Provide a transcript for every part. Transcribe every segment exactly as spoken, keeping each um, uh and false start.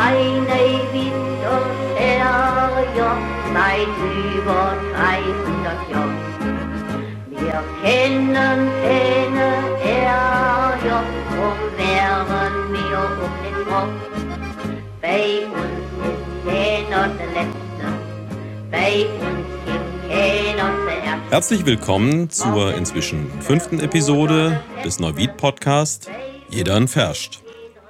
eine Winterferie seit über dreihundert Jahren. Wir kennen keine Ärger, drum wären wir auch nicht froh. Bei uns ist keiner der Letzte, bei uns gibt keiner der Erste. Herzlich willkommen zur inzwischen fünften Episode des Neuwied-Podcasts Jeder ein Verscht.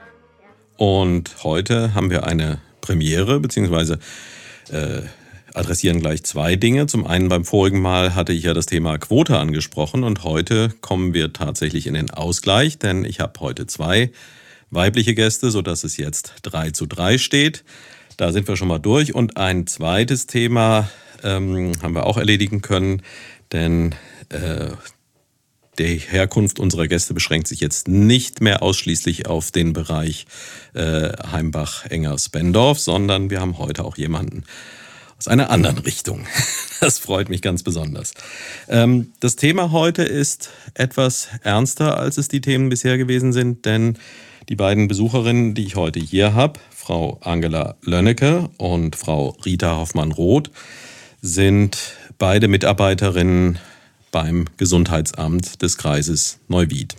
Und heute haben wir eine Premiere, beziehungsweise äh, adressieren gleich zwei Dinge. Zum einen, beim vorigen Mal hatte ich ja das Thema Quote angesprochen und heute kommen wir tatsächlich in den Ausgleich, denn ich habe heute zwei weibliche Gäste, sodass es jetzt drei zu drei steht. Da sind wir schon mal durch. Und ein zweites Thema ähm, haben wir auch erledigen können, denn äh, die Herkunft unserer Gäste beschränkt sich jetzt nicht mehr ausschließlich auf den Bereich äh, Heimbach-Engers-Bendorf, sondern wir haben heute auch jemanden aus einer anderen Richtung. Das freut mich ganz besonders. Ähm, das Thema heute ist etwas ernster, als es die Themen bisher gewesen sind, denn die beiden Besucherinnen, die ich heute hier habe, Frau Angela Lönnecke und Frau Rita Hoffmann-Roth, sind beide Mitarbeiterinnen beim Gesundheitsamt des Kreises Neuwied.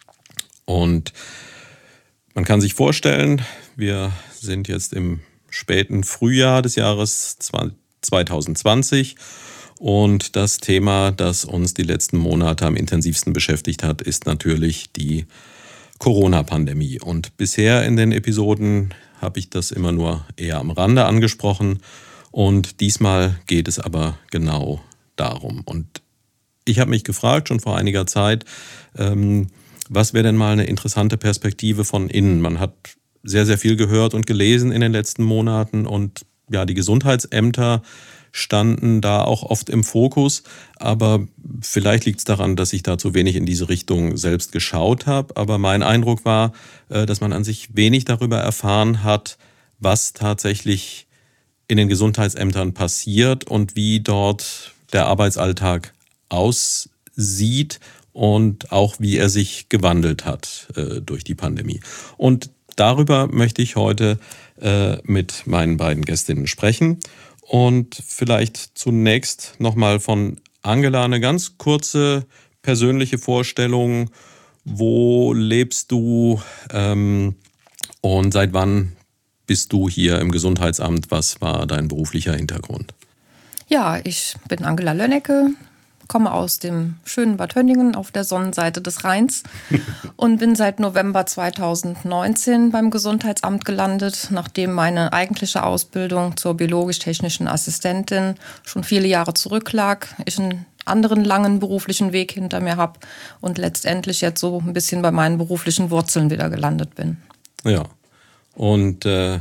Und man kann sich vorstellen, wir sind jetzt im späten Frühjahr des Jahres zwanzig zwanzig und das Thema, das uns die letzten Monate am intensivsten beschäftigt hat, ist natürlich die Corona-Pandemie. Und bisher in den Episoden habe ich das immer nur eher am Rande angesprochen und diesmal geht es aber genau darum. Und ich habe mich gefragt, schon vor einiger Zeit, ähm, was wäre denn mal eine interessante Perspektive von innen? Man hat sehr, sehr viel gehört und gelesen in den letzten Monaten und ja, die Gesundheitsämter standen da auch oft im Fokus, aber vielleicht liegt es daran, dass ich da zu wenig in diese Richtung selbst geschaut habe. Aber mein Eindruck war, äh, dass man an sich wenig darüber erfahren hat, was tatsächlich in den Gesundheitsämtern passiert und wie dort der Arbeitsalltag aussieht und auch wie er sich gewandelt hat äh, durch die Pandemie. Und darüber möchte ich heute äh, mit meinen beiden Gästinnen sprechen und vielleicht zunächst nochmal von Angela eine ganz kurze persönliche Vorstellung. Wo lebst du ähm, und seit wann bist du hier im Gesundheitsamt? Was war dein beruflicher Hintergrund? Ja, ich bin Angela Lönnecke, komme aus dem schönen Bad Hönningen auf der Sonnenseite des Rheins und bin seit November zweitausendneunzehn beim Gesundheitsamt gelandet, nachdem meine eigentliche Ausbildung zur biologisch-technischen Assistentin schon viele Jahre zurücklag. Ich einen anderen langen beruflichen Weg hinter mir habe und letztendlich jetzt so ein bisschen bei meinen beruflichen Wurzeln wieder gelandet bin. Ja, und äh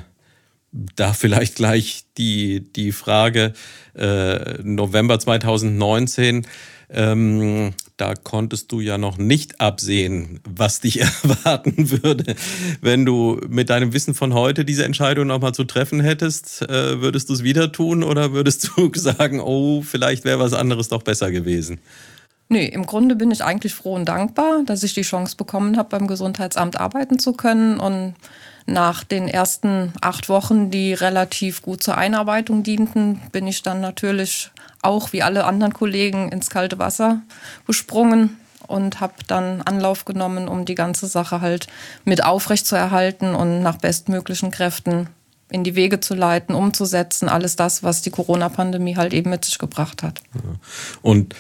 da vielleicht gleich die, die Frage, äh, November zweitausendneunzehn, ähm, da konntest du ja noch nicht absehen, was dich erwarten würde. Wenn du mit deinem Wissen von heute diese Entscheidung nochmal zu treffen hättest, äh, würdest du es wieder tun oder würdest du sagen, oh, vielleicht wäre was anderes doch besser gewesen? Nee, im Grunde bin ich eigentlich froh und dankbar, dass ich die Chance bekommen habe, beim Gesundheitsamt arbeiten zu können. Und nach den ersten acht Wochen, die relativ gut zur Einarbeitung dienten, bin ich dann natürlich auch wie alle anderen Kollegen ins kalte Wasser gesprungen und habe dann Anlauf genommen, um die ganze Sache halt mit aufrecht zu erhalten und nach bestmöglichen Kräften in die Wege zu leiten, umzusetzen, alles das, was die Corona-Pandemie halt eben mit sich gebracht hat. Und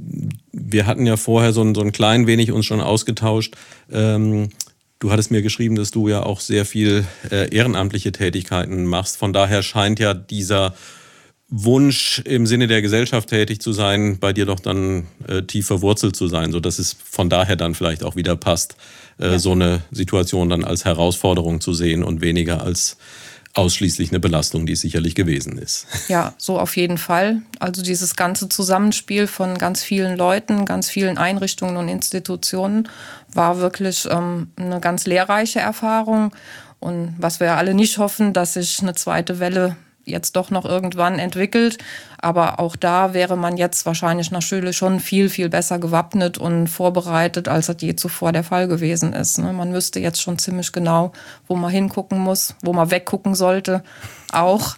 wir hatten ja vorher so ein, so ein klein wenig uns schon ausgetauscht. Ähm, du hattest mir geschrieben, dass du ja auch sehr viel äh, ehrenamtliche Tätigkeiten machst. Von daher scheint ja dieser Wunsch, im Sinne der Gesellschaft tätig zu sein, bei dir doch dann äh, tief verwurzelt zu sein, sodass es von daher dann vielleicht auch wieder passt, äh, ja. so eine Situation dann als Herausforderung zu sehen und weniger als ausschließlich eine Belastung, die es sicherlich gewesen ist. Ja, so auf jeden Fall. Also dieses ganze Zusammenspiel von ganz vielen Leuten, ganz vielen Einrichtungen und Institutionen war wirklich ähm, eine ganz lehrreiche Erfahrung. Und was wir alle nicht hoffen, dass sich eine zweite Welle jetzt doch noch irgendwann entwickelt. Aber auch da wäre man jetzt wahrscheinlich nach Schule schon viel, viel besser gewappnet und vorbereitet, als das je zuvor der Fall gewesen ist. Man wüsste jetzt schon ziemlich genau, wo man hingucken muss, wo man weggucken sollte auch.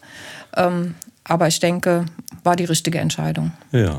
Aber ich denke, war die richtige Entscheidung. Ja.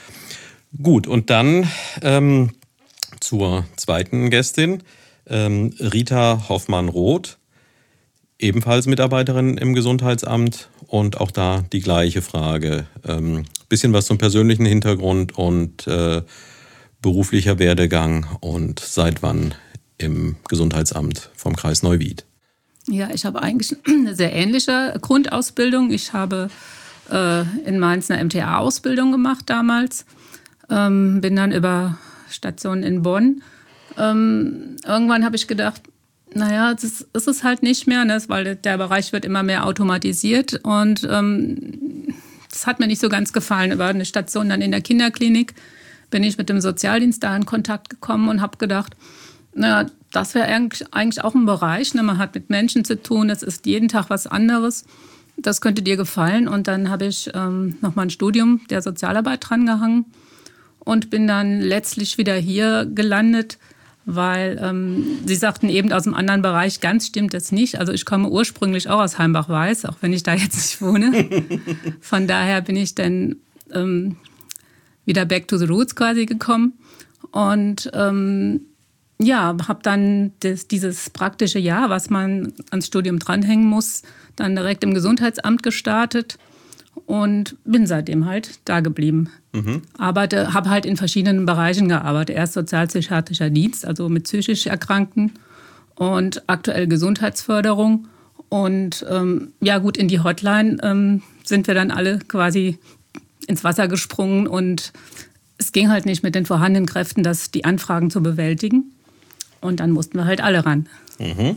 Gut, und dann ähm, zur zweiten Gästin, ähm, Rita Hoffmann-Roth. Ebenfalls Mitarbeiterin im Gesundheitsamt und auch da die gleiche Frage. Ähm, bisschen was zum persönlichen Hintergrund und äh, beruflicher Werdegang und seit wann im Gesundheitsamt vom Kreis Neuwied. Ja, ich habe eigentlich eine sehr ähnliche Grundausbildung. Ich habe äh, in Mainz eine M T A-Ausbildung gemacht damals, ähm, bin dann über Stationen in Bonn. Ähm, irgendwann habe ich gedacht, naja, das ist, ist es halt nicht mehr, ne, weil der Bereich wird immer mehr automatisiert und ähm, das hat mir nicht so ganz gefallen. Über eine Station dann in der Kinderklinik bin ich mit dem Sozialdienst da in Kontakt gekommen und habe gedacht, naja, das wäre eigentlich, eigentlich auch ein Bereich, ne, man hat mit Menschen zu tun, es ist jeden Tag was anderes, das könnte dir gefallen. Und dann habe ich ähm, nochmal ein Studium der Sozialarbeit drangehangen und bin dann letztlich wieder hier gelandet, weil ähm, Sie sagten eben aus einem anderen Bereich, ganz stimmt das nicht. Also ich komme ursprünglich auch aus Heimbach-Weiß, auch wenn ich da jetzt nicht wohne. Von daher bin ich dann ähm, wieder back to the roots quasi gekommen und ähm, ja, habe dann das, dieses praktische Jahr, was man ans Studium dranhängen muss, dann direkt im Gesundheitsamt gestartet und bin seitdem halt da geblieben. Mhm. Arbeite, habe halt in verschiedenen Bereichen gearbeitet. Erst sozialpsychiatrischer Dienst, also mit psychisch Erkrankten und aktuell Gesundheitsförderung. Und ähm, ja gut, in die Hotline ähm, sind wir dann alle quasi ins Wasser gesprungen und es ging halt nicht mit den vorhandenen Kräften, das, die Anfragen zu bewältigen. Und dann mussten wir halt alle ran. Mhm.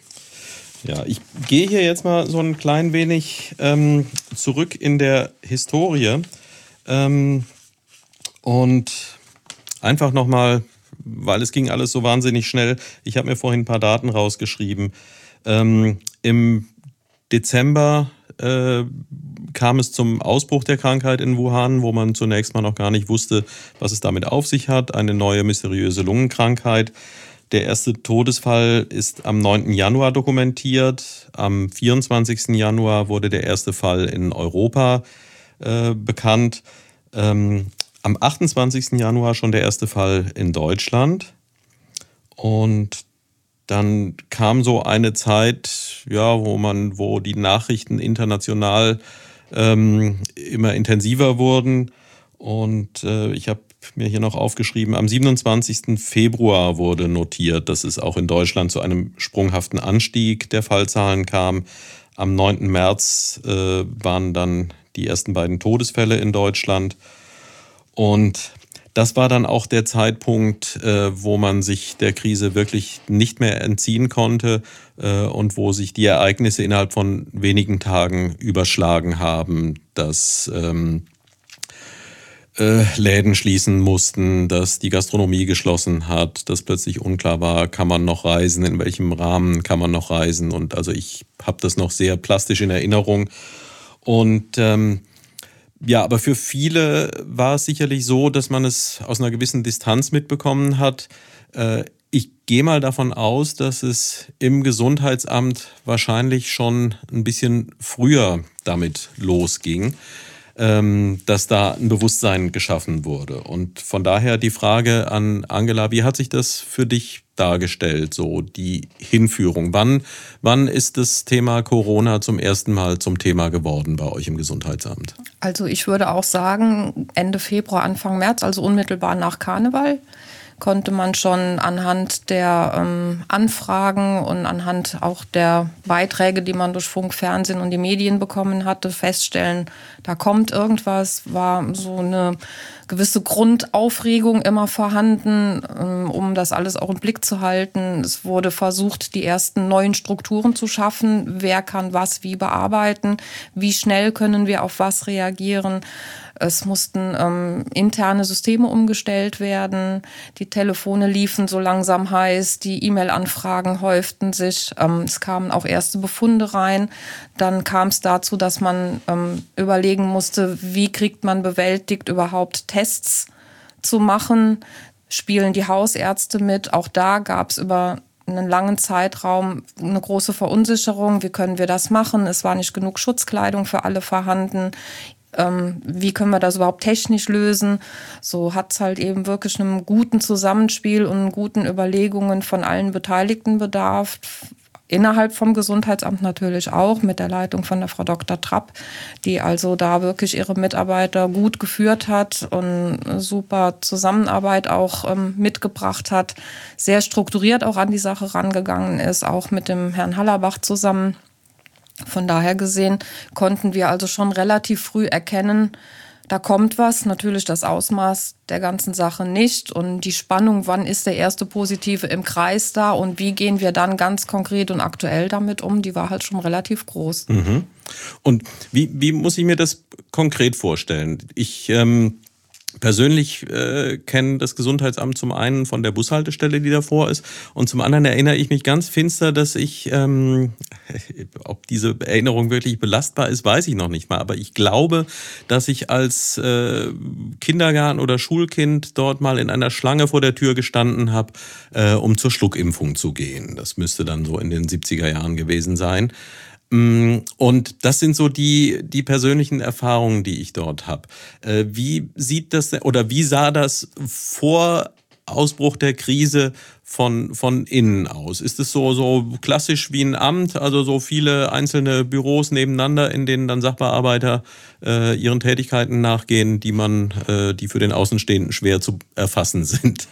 Ja, ich gehe hier jetzt mal so ein klein wenig ähm, zurück in der Historie ähm, und einfach nochmal, weil es ging alles so wahnsinnig schnell, ich habe mir vorhin ein paar Daten rausgeschrieben. Ähm, im Dezember äh, kam es zum Ausbruch der Krankheit in Wuhan, wo man zunächst mal noch gar nicht wusste, was es damit auf sich hat. Eine neue mysteriöse Lungenkrankheit. Der erste Todesfall ist am neunten Januar dokumentiert. Am vierundzwanzigsten Januar wurde der erste Fall in Europa äh, bekannt. Ähm, am achtundzwanzigsten Januar schon der erste Fall in Deutschland. Und dann kam so eine Zeit, ja, wo man, wo die Nachrichten international ähm, immer intensiver wurden. Und äh, ich habe mir hier noch aufgeschrieben, am siebenundzwanzigsten Februar wurde notiert, dass es auch in Deutschland zu einem sprunghaften Anstieg der Fallzahlen kam. Am neunten März äh, waren dann die ersten beiden Todesfälle in Deutschland. Und das war dann auch der Zeitpunkt, äh, wo man sich der Krise wirklich nicht mehr entziehen konnte äh, und wo sich die Ereignisse innerhalb von wenigen Tagen überschlagen haben, dass ähm, Läden schließen mussten, dass die Gastronomie geschlossen hat, dass plötzlich unklar war, kann man noch reisen, in welchem Rahmen kann man noch reisen. Und also ich habe das noch sehr plastisch in Erinnerung. Und ähm, ja, aber für viele war es sicherlich so, dass man es aus einer gewissen Distanz mitbekommen hat. Äh, ich gehe mal davon aus, dass es im Gesundheitsamt wahrscheinlich schon ein bisschen früher damit losging, dass da ein Bewusstsein geschaffen wurde. Und von daher die Frage an Angela, wie hat sich das für dich dargestellt, so die Hinführung? Wann, wann ist das Thema Corona zum ersten Mal zum Thema geworden bei euch im Gesundheitsamt? Also ich würde auch sagen, Ende Februar, Anfang März, also unmittelbar nach Karneval, konnte man schon anhand der ähm, Anfragen und anhand auch der Beiträge, die man durch Funk, Fernsehen und die Medien bekommen hatte, feststellen, da kommt irgendwas. War so eine gewisse Grundaufregung immer vorhanden, um das alles auch im Blick zu halten. Es wurde versucht, die ersten neuen Strukturen zu schaffen. Wer kann was wie bearbeiten? Wie schnell können wir auf was reagieren? Es mussten ähm, interne Systeme umgestellt werden. Die Telefone liefen so langsam heiß. Die E-Mail-Anfragen häuften sich. Ähm, es kamen auch erste Befunde rein. Dann kam es dazu, dass man ähm, überlegen musste, wie kriegt man bewältigt, überhaupt Tests zu machen. Spielen die Hausärzte mit? Auch da gab es über einen langen Zeitraum eine große Verunsicherung. Wie können wir das machen? Es war nicht genug Schutzkleidung für alle vorhanden. Ähm, wie können wir das überhaupt technisch lösen? So hat es halt eben wirklich einem guten Zusammenspiel und guten Überlegungen von allen Beteiligten bedarf. Innerhalb vom Gesundheitsamt natürlich auch, mit der Leitung von der Frau Doktor Trapp, die also da wirklich ihre Mitarbeiter gut geführt hat und super Zusammenarbeit auch ähm, mitgebracht hat, sehr strukturiert auch an die Sache rangegangen ist, auch mit dem Herrn Hallerbach zusammen. Von daher gesehen konnten wir also schon relativ früh erkennen, da kommt was, natürlich das Ausmaß der ganzen Sache nicht und die Spannung, wann ist der erste Positive im Kreis da und wie gehen wir dann ganz konkret und aktuell damit um, die war halt schon relativ groß. Mhm. Und wie, wie muss ich mir das konkret vorstellen? Ich ähm persönlich äh, kenne das Gesundheitsamt zum einen von der Bushaltestelle, die davor ist, und zum anderen erinnere ich mich ganz finster, dass ich, ähm, ob diese Erinnerung wirklich belastbar ist, weiß ich noch nicht mal, aber ich glaube, dass ich als äh, Kindergarten- oder Schulkind dort mal in einer Schlange vor der Tür gestanden habe, äh, um zur Schluckimpfung zu gehen. Das müsste dann so in den siebziger Jahren gewesen sein. Und das sind so die, die persönlichen Erfahrungen, die ich dort habe. Wie sieht das oder wie sah das vor Ausbruch der Krise von, von innen aus? Ist es so, so klassisch wie ein Amt, also so viele einzelne Büros nebeneinander, in denen dann Sachbearbeiter äh, ihren Tätigkeiten nachgehen, die man, äh, die für den Außenstehenden schwer zu erfassen sind?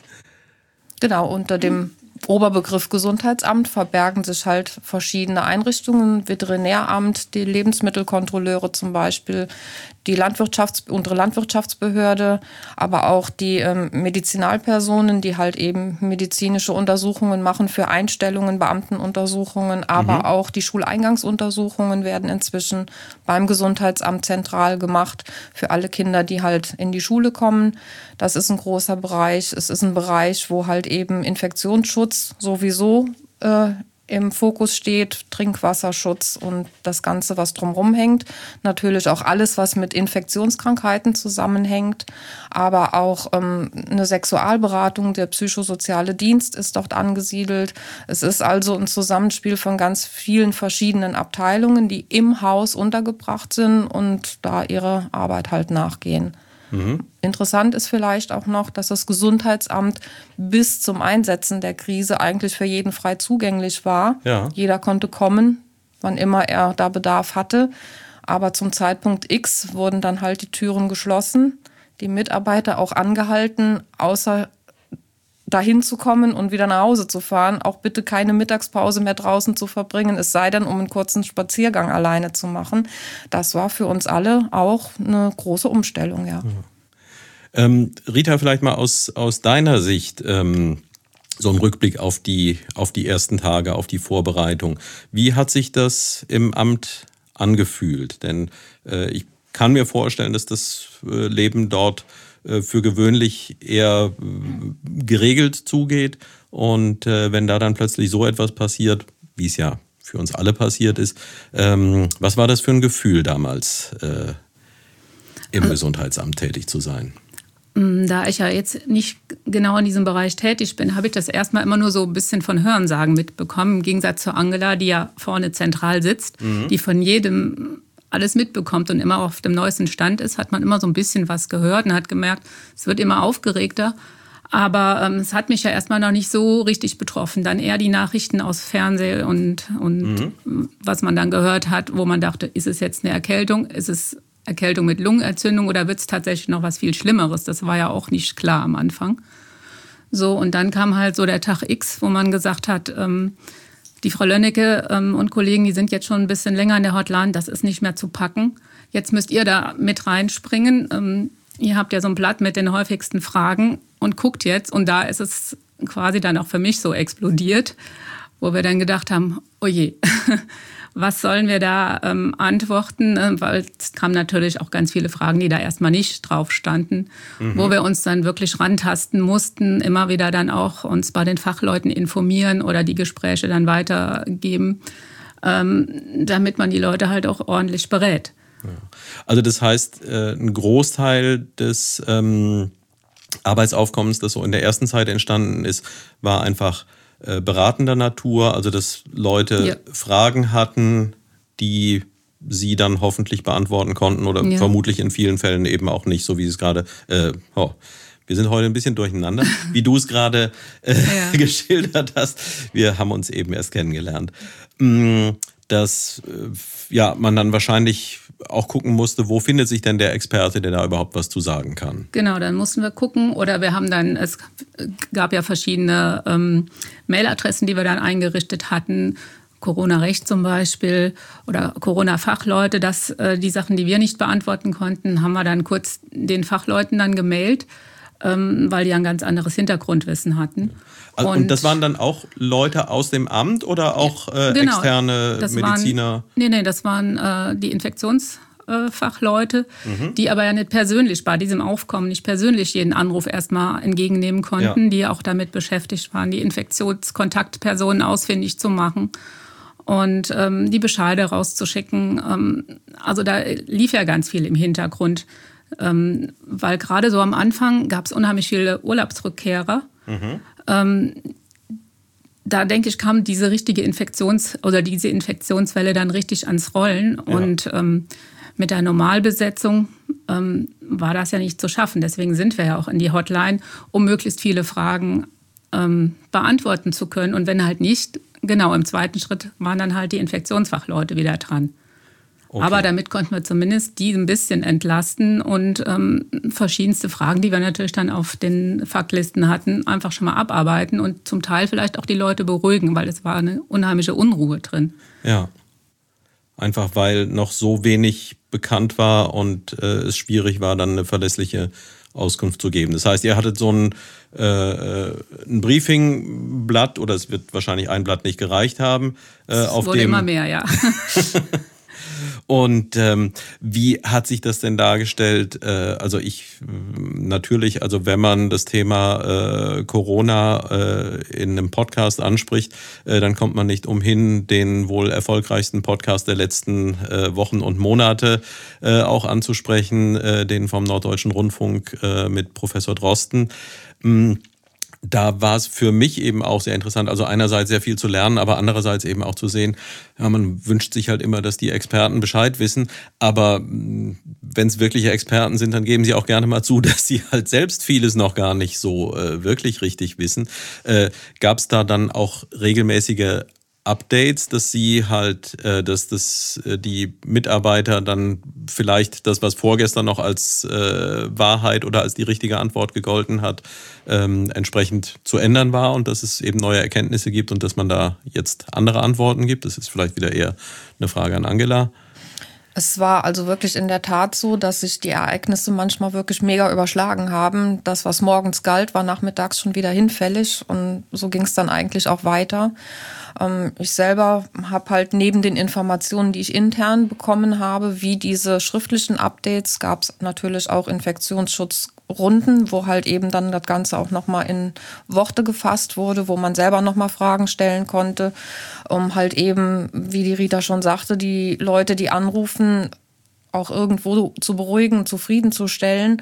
Genau, unter dem Oberbegriff Gesundheitsamt verbergen sich halt verschiedene Einrichtungen, Veterinäramt, die Lebensmittelkontrolleure zum Beispiel, die Landwirtschafts-, unsere Landwirtschaftsbehörde, aber auch die ähm, Medizinalpersonen, die halt eben medizinische Untersuchungen machen für Einstellungen, Beamtenuntersuchungen, aber mhm. auch die Schuleingangsuntersuchungen werden inzwischen beim Gesundheitsamt zentral gemacht für alle Kinder, die halt in die Schule kommen. Das ist ein großer Bereich. Es ist ein Bereich, wo halt eben Infektionsschutz sowieso äh, im Fokus steht, Trinkwasserschutz und das Ganze, was drumherum hängt. Natürlich auch alles, was mit Infektionskrankheiten zusammenhängt, aber auch ähm, eine Sexualberatung, der psychosoziale Dienst ist dort angesiedelt. Es ist also ein Zusammenspiel von ganz vielen verschiedenen Abteilungen, die im Haus untergebracht sind und da ihre Arbeit halt nachgehen. Mhm. Interessant ist vielleicht auch noch, dass das Gesundheitsamt bis zum Einsetzen der Krise eigentlich für jeden frei zugänglich war. Ja. Jeder konnte kommen, wann immer er da Bedarf hatte. Aber zum Zeitpunkt X wurden dann halt die Türen geschlossen, die Mitarbeiter auch angehalten, außer dahin zu kommen und wieder nach Hause zu fahren, auch bitte keine Mittagspause mehr draußen zu verbringen, es sei denn, um einen kurzen Spaziergang alleine zu machen. Das war für uns alle auch eine große Umstellung, ja. Mhm. Ähm, Rita, vielleicht mal aus, aus deiner Sicht ähm, so ein Rückblick auf die, auf die ersten Tage, auf die Vorbereitung. Wie hat sich das im Amt angefühlt? Denn äh, ich kann mir vorstellen, dass das äh, Leben dort äh, für gewöhnlich eher äh, geregelt zugeht. Und äh, wenn da dann plötzlich so etwas passiert, wie es ja für uns alle passiert ist, ähm, was war das für ein Gefühl damals, äh, im Gesundheitsamt tätig zu sein? Da ich ja jetzt nicht genau in diesem Bereich tätig bin, habe ich das erstmal immer nur so ein bisschen von Hörensagen mitbekommen. Im Gegensatz zu Angela, die ja vorne zentral sitzt, mhm. die von jedem alles mitbekommt und immer auf dem neuesten Stand ist, hat man immer so ein bisschen was gehört und hat gemerkt, es wird immer aufgeregter. Aber ähm, es hat mich ja erstmal noch nicht so richtig betroffen. Dann eher die Nachrichten aus Fernsehen und, und mhm. was man dann gehört hat, wo man dachte, ist es jetzt eine Erkältung? Ist es Erkältung mit Lungenentzündung oder wird es tatsächlich noch was viel Schlimmeres? Das war ja auch nicht klar am Anfang. So, und dann kam halt so der Tag X, wo man gesagt hat, ähm, die Frau Lönnecke ähm, und Kollegen, die sind jetzt schon ein bisschen länger in der Hotline, das ist nicht mehr zu packen. Jetzt müsst ihr da mit reinspringen. Ähm, ihr habt ja so ein Blatt mit den häufigsten Fragen und guckt jetzt. Und da ist es quasi dann auch für mich so explodiert, wo wir dann gedacht haben, oh je, was sollen wir da ähm, antworten? Weil es kamen natürlich auch ganz viele Fragen, die da erstmal nicht drauf standen, mhm. wo wir uns dann wirklich rantasten mussten, immer wieder dann auch uns bei den Fachleuten informieren oder die Gespräche dann weitergeben, ähm, damit man die Leute halt auch ordentlich berät. Ja. Also das heißt, ein Großteil des ähm, Arbeitsaufkommens, das so in der ersten Zeit entstanden ist, war einfach äh, beratender Natur, also dass Leute ja. Fragen hatten, die sie dann hoffentlich beantworten konnten oder ja. vermutlich in vielen Fällen eben auch nicht, so wie es gerade, äh, oh, wir sind heute ein bisschen durcheinander, wie du es gerade äh, ja. geschildert hast. Wir haben uns eben erst kennengelernt. Dass äh, ja, man dann wahrscheinlich auch gucken musste, wo findet sich denn der Experte, der da überhaupt was zu sagen kann. Genau, dann mussten wir gucken oder wir haben dann, es gab ja verschiedene ähm, Mailadressen, die wir dann eingerichtet hatten, Corona-Recht zum Beispiel oder Corona-Fachleute, dass äh, die Sachen, die wir nicht beantworten konnten, haben wir dann kurz den Fachleuten dann gemailt, ähm, weil die ein ganz anderes Hintergrundwissen hatten. Also, und, und das waren dann auch Leute aus dem Amt oder auch äh, genau, externe das Mediziner? Waren, nee, nee, das waren äh, die Infektionsfachleute, mhm. die aber ja nicht persönlich bei diesem Aufkommen nicht persönlich jeden Anruf erstmal entgegennehmen konnten, ja. die auch damit beschäftigt waren, die Infektionskontaktpersonen ausfindig zu machen und ähm, die Bescheide rauszuschicken. Ähm, also da lief ja ganz viel im Hintergrund, ähm, weil gerade so am Anfang gab es unheimlich viele Urlaubsrückkehrer. Mhm. Ähm, da denke ich, kam diese richtige Infektions- oder diese Infektionswelle dann richtig ans Rollen. Ja. Und ähm, mit der Normalbesetzung ähm, war das ja nicht zu schaffen. Deswegen sind wir ja auch in die Hotline, um möglichst viele Fragen ähm, beantworten zu können. Und wenn halt nicht, genau, im zweiten Schritt waren dann halt die Infektionsfachleute wieder dran. Okay. Aber damit konnten wir zumindest die ein bisschen entlasten und ähm, verschiedenste Fragen, die wir natürlich dann auf den Faktlisten hatten, einfach schon mal abarbeiten und zum Teil vielleicht auch die Leute beruhigen, weil es war eine unheimliche Unruhe drin. Ja, einfach weil noch so wenig bekannt war und äh, es schwierig war, dann eine verlässliche Auskunft zu geben. Das heißt, ihr hattet so ein, äh, ein Briefingblatt oder es wird wahrscheinlich ein Blatt nicht gereicht haben. Äh, es auf wurde dem immer mehr, ja. Und ähm, wie hat sich das denn dargestellt? Äh, also ich natürlich, also wenn man das Thema äh, Corona äh, in einem Podcast anspricht, äh, dann kommt man nicht umhin, den wohl erfolgreichsten Podcast der letzten äh, Wochen und Monate äh, auch anzusprechen, äh, den vom Norddeutschen Rundfunk äh, mit Professor Drosten. Mm. Da war es für mich eben auch sehr interessant, also einerseits sehr viel zu lernen, aber andererseits eben auch zu sehen, ja, man wünscht sich halt immer, dass die Experten Bescheid wissen, aber wenn es wirkliche Experten sind, dann geben sie auch gerne mal zu, dass sie halt selbst vieles noch gar nicht so äh, wirklich richtig wissen. Äh, gab es da dann auch regelmäßige Updates, dass sie halt, äh, dass das, äh, die Mitarbeiter dann vielleicht das, was vorgestern noch als äh, Wahrheit oder als die richtige Antwort gegolten hat, ähm, entsprechend zu ändern war und dass es eben neue Erkenntnisse gibt und dass man da jetzt andere Antworten gibt. Das ist vielleicht wieder eher eine Frage an Angela. Es war also wirklich in der Tat so, dass sich die Ereignisse manchmal wirklich mega überschlagen haben. Das, was morgens galt, war nachmittags schon wieder hinfällig und so ging es dann eigentlich auch weiter. Ich selber habe halt neben den Informationen, die ich intern bekommen habe, wie diese schriftlichen Updates, gab es natürlich auch Infektionsschutzrunden, wo halt eben dann das Ganze auch nochmal in Worte gefasst wurde, wo man selber nochmal Fragen stellen konnte, um halt eben, wie die Rita schon sagte, die Leute, die anrufen, auch irgendwo zu beruhigen, zufriedenzustellen.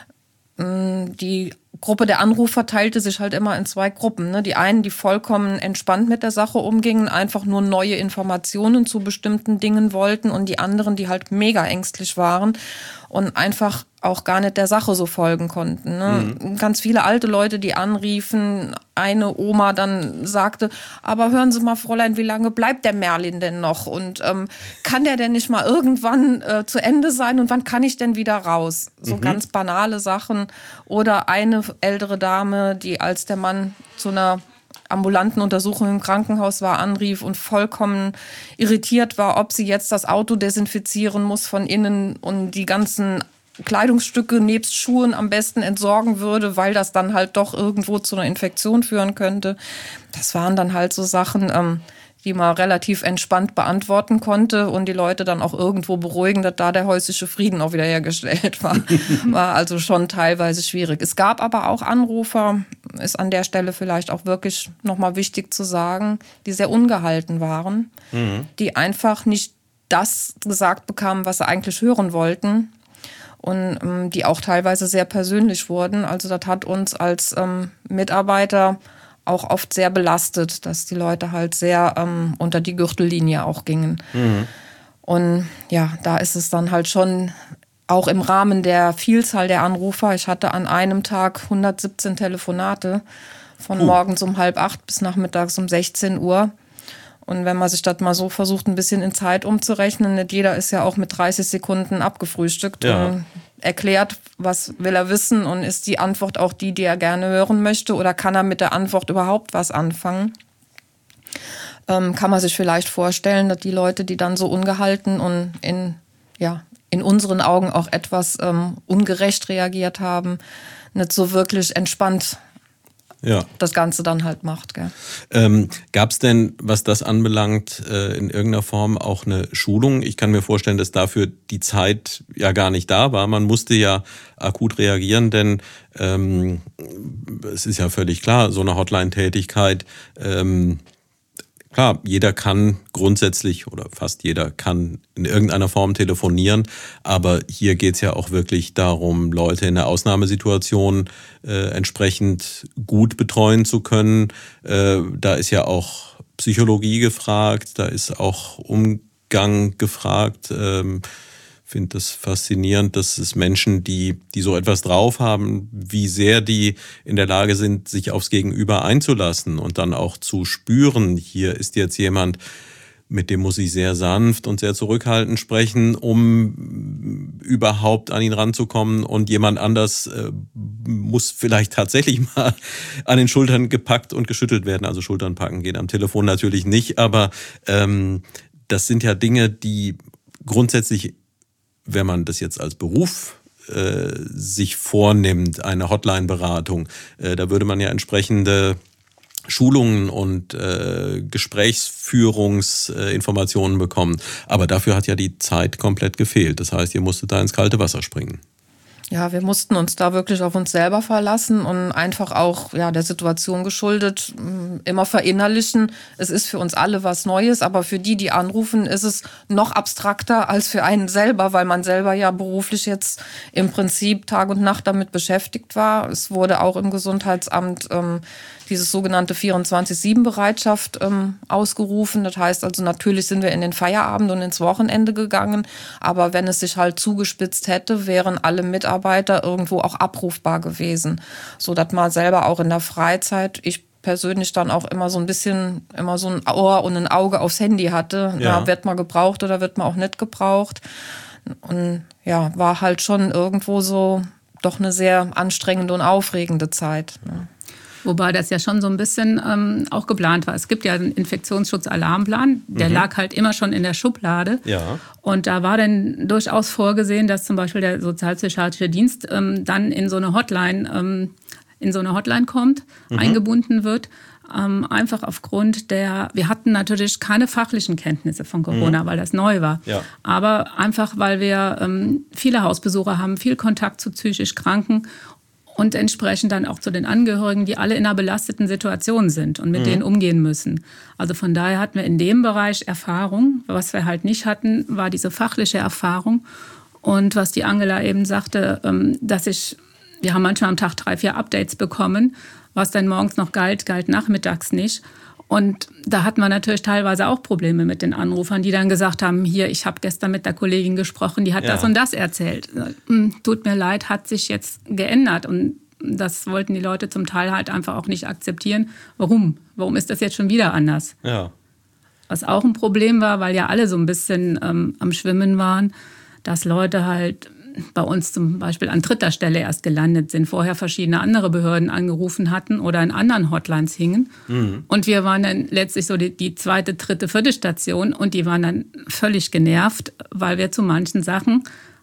Die Gruppe der Anrufer teilte sich halt immer in zwei Gruppen. Ne? Die einen, die vollkommen entspannt mit der Sache umgingen, einfach nur neue Informationen zu bestimmten Dingen wollten und die anderen, die halt mega ängstlich waren und einfach auch gar nicht der Sache so folgen konnten. Ne? Mhm. Ganz viele alte Leute, die anriefen, eine Oma dann sagte, aber hören Sie mal, Fräulein, wie lange bleibt der Merlin denn noch? Und ähm, kann der denn nicht mal irgendwann äh, zu Ende sein und wann kann ich denn wieder raus? So mhm. ganz banale Sachen. Oder eine ältere Dame, die als der Mann zu einer ambulanten Untersuchung im Krankenhaus war, anrief und vollkommen irritiert war, ob sie jetzt das Auto desinfizieren muss von innen und die ganzen Kleidungsstücke nebst Schuhen am besten entsorgen würde, weil das dann halt doch irgendwo zu einer Infektion führen könnte. Das waren dann halt so Sachen, ähm, die man relativ entspannt beantworten konnte und die Leute dann auch irgendwo beruhigen, dass da der häusliche Frieden auch wieder hergestellt war. War also schon teilweise schwierig. Es gab aber auch Anrufer, ist an der Stelle vielleicht auch wirklich nochmal wichtig zu sagen, die sehr ungehalten waren, mhm. die einfach nicht das gesagt bekamen, was sie eigentlich hören wollten und ähm, die auch teilweise sehr persönlich wurden. Also das hat uns als ähm, Mitarbeiter auch oft sehr belastet, dass die Leute halt sehr ähm, unter die Gürtellinie auch gingen. Mhm. Und ja, da ist es dann halt schon auch im Rahmen der Vielzahl der Anrufer. Ich hatte an einem Tag hundertsiebzehn Telefonate von uh. morgens um halb acht bis nachmittags um sechzehn Uhr. Und wenn man sich das mal so versucht, ein bisschen in Zeit umzurechnen, nicht jeder ist ja auch mit dreißig Sekunden abgefrühstückt ja. und erklärt, was will er wissen und ist die Antwort auch die, die er gerne hören möchte oder kann er mit der Antwort überhaupt was anfangen? Ähm, kann man sich vielleicht vorstellen, dass die Leute, die dann so ungehalten und in, ja, in unseren Augen auch etwas ähm, ungerecht reagiert haben, nicht so wirklich entspannt ja. das Ganze dann halt macht. Gell? Ähm, gab es denn, was das anbelangt, äh, in irgendeiner Form auch eine Schulung? Ich kann mir vorstellen, dass dafür die Zeit ja gar nicht da war. Man musste ja akut reagieren, denn ähm, es ist ja völlig klar, so eine Hotline-Tätigkeit, ähm, klar, jeder kann grundsätzlich oder fast jeder kann in irgendeiner Form telefonieren, aber hier geht es ja auch wirklich darum, Leute in der Ausnahmesituation äh, entsprechend gut betreuen zu können. Äh, da ist ja auch Psychologie gefragt, da ist auch Umgang gefragt. Ähm, Ich finde das faszinierend, dass es Menschen, die, die so etwas drauf haben, wie sehr die in der Lage sind, sich aufs Gegenüber einzulassen und dann auch zu spüren, hier ist jetzt jemand, mit dem muss ich sehr sanft und sehr zurückhaltend sprechen, um überhaupt an ihn ranzukommen und jemand anders äh, muss vielleicht tatsächlich mal an den Schultern gepackt und geschüttelt werden. Also Schultern packen geht am Telefon natürlich nicht, aber ähm, das sind ja Dinge, die grundsätzlich, wenn man das jetzt als Beruf äh, sich vornimmt, eine Hotline-Beratung, äh, da würde man ja entsprechende Schulungen und äh, Gesprächsführungsinformationen äh, bekommen. Aber dafür hat ja die Zeit komplett gefehlt. Das heißt, ihr musstet da ins kalte Wasser springen. Ja, wir mussten uns da wirklich auf uns selber verlassen und einfach auch ja, der Situation geschuldet immer verinnerlichen. Es ist für uns alle was Neues, aber für die, die anrufen, ist es noch abstrakter als für einen selber, weil man selber ja beruflich jetzt im Prinzip Tag und Nacht damit beschäftigt war. Es wurde auch im Gesundheitsamt ähm, dieses sogenannte vierundzwanzig sieben Bereitschaft ähm, ausgerufen. Das heißt also, natürlich sind wir in den Feierabend und ins Wochenende gegangen, aber wenn es sich halt zugespitzt hätte, wären alle Mitarbeiter irgendwo auch abrufbar gewesen, so dass man selber auch in der Freizeit, ich persönlich dann auch immer so ein bisschen, immer so ein Ohr und ein Auge aufs Handy hatte. Ja. Na, wird man gebraucht oder wird man auch nicht gebraucht? Und ja, war halt schon irgendwo so doch eine sehr anstrengende und aufregende Zeit. Ne? Wobei das ja schon so ein bisschen ähm, auch geplant war. Es gibt ja einen Infektionsschutz-Alarmplan, der mhm. lag halt immer schon in der Schublade. Ja. Und da war dann durchaus vorgesehen, dass zum Beispiel der sozialpsychiatrische Dienst ähm, dann in so eine Hotline, ähm, in so eine Hotline kommt, mhm. eingebunden wird. Ähm, einfach aufgrund der, wir hatten natürlich keine fachlichen Kenntnisse von Corona, mhm. weil das neu war. Ja. Aber einfach, weil wir ähm, viele Hausbesucher haben, viel Kontakt zu psychisch Kranken und entsprechend dann auch zu den Angehörigen, die alle in einer belasteten Situation sind und mit mhm. denen umgehen müssen. Also von daher hatten wir in dem Bereich Erfahrung. Was wir halt nicht hatten, war diese fachliche Erfahrung. Und was die Angela eben sagte, dass ich, wir haben manchmal am Tag drei, vier Updates bekommen, was dann morgens noch galt, galt nachmittags nicht. Und da hatten wir natürlich teilweise auch Probleme mit den Anrufern, die dann gesagt haben, hier, ich habe gestern mit der Kollegin gesprochen, die hat ja. das und das erzählt. Tut mir leid, hat sich jetzt geändert. Und das wollten die Leute zum Teil halt einfach auch nicht akzeptieren. Warum? Warum ist das jetzt schon wieder anders? Ja. Was auch ein Problem war, weil ja alle so ein bisschen ähm, am Schwimmen waren, dass Leute halt bei uns zum Beispiel an dritter Stelle erst gelandet sind, vorher verschiedene andere Behörden angerufen hatten oder in anderen Hotlines hingen. Mhm. Und wir waren dann letztlich so die, die zweite, dritte, vierte Station und die waren dann völlig genervt, weil wir zu manchen Sachen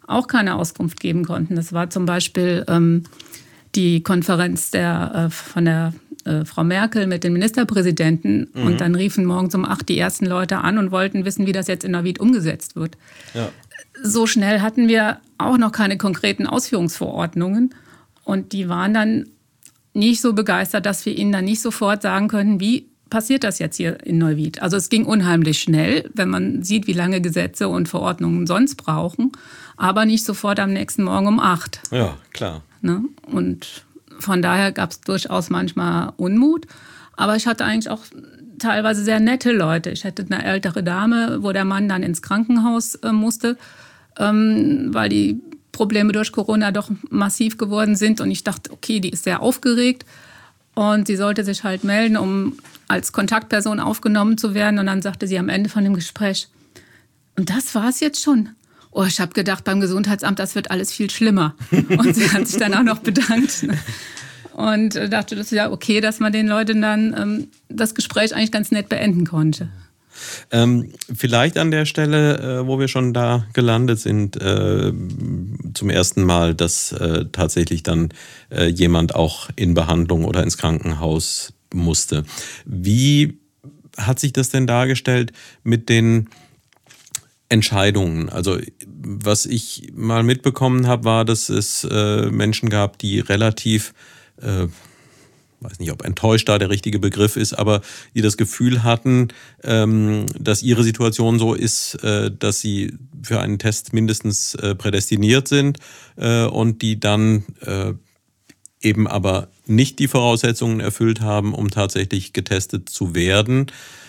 auch keine Auskunft geben konnten. Das war zum Beispiel ähm, die Konferenz der, äh, von der äh, Frau Merkel mit den Ministerpräsidenten. Mhm. Und dann riefen morgens um acht die ersten Leute an und wollten wissen, wie das jetzt in Neuwied umgesetzt wird. Ja. So schnell hatten wir auch noch keine konkreten Ausführungsverordnungen. Und die waren dann nicht so begeistert, dass wir ihnen dann nicht sofort sagen können, wie passiert das jetzt hier in Neuwied. Also es ging unheimlich schnell, wenn man sieht, wie lange Gesetze und Verordnungen sonst brauchen, aber nicht sofort am nächsten Morgen um acht. Ja, klar. Ne? Und von daher gab es durchaus manchmal Unmut, aber ich hatte eigentlich auch teilweise sehr nette Leute. Ich hatte eine ältere Dame, wo der Mann dann ins Krankenhaus äh, musste, ähm, weil die Probleme durch Corona doch massiv geworden sind. Und ich dachte, okay, die ist sehr aufgeregt und sie sollte sich halt melden, um als Kontaktperson aufgenommen zu werden. Und dann sagte sie am Ende von dem Gespräch, und das war es jetzt schon. Oh, ich habe gedacht, beim Gesundheitsamt, das wird alles viel schlimmer. Und sie hat sich dann auch noch bedankt. Und dachte, das ist ja okay, dass man den Leuten dann ähm, das Gespräch eigentlich ganz nett beenden konnte. Ähm, vielleicht an der Stelle, äh, wo wir schon da gelandet sind, äh, zum ersten Mal, dass äh, tatsächlich dann äh, jemand auch in Behandlung oder ins Krankenhaus musste. Wie hat sich das denn dargestellt mit den Entscheidungen? Also was ich mal mitbekommen habe, war, dass es äh, Menschen gab, die relativ äh, weiß nicht, ob enttäuscht da der richtige Begriff ist, aber die das Gefühl hatten, ähm, dass ihre Situation so ist, äh, dass sie für einen Test mindestens äh, prädestiniert sind äh, und die dann äh, eben aber nicht die Voraussetzungen erfüllt haben, um tatsächlich getestet zu werden.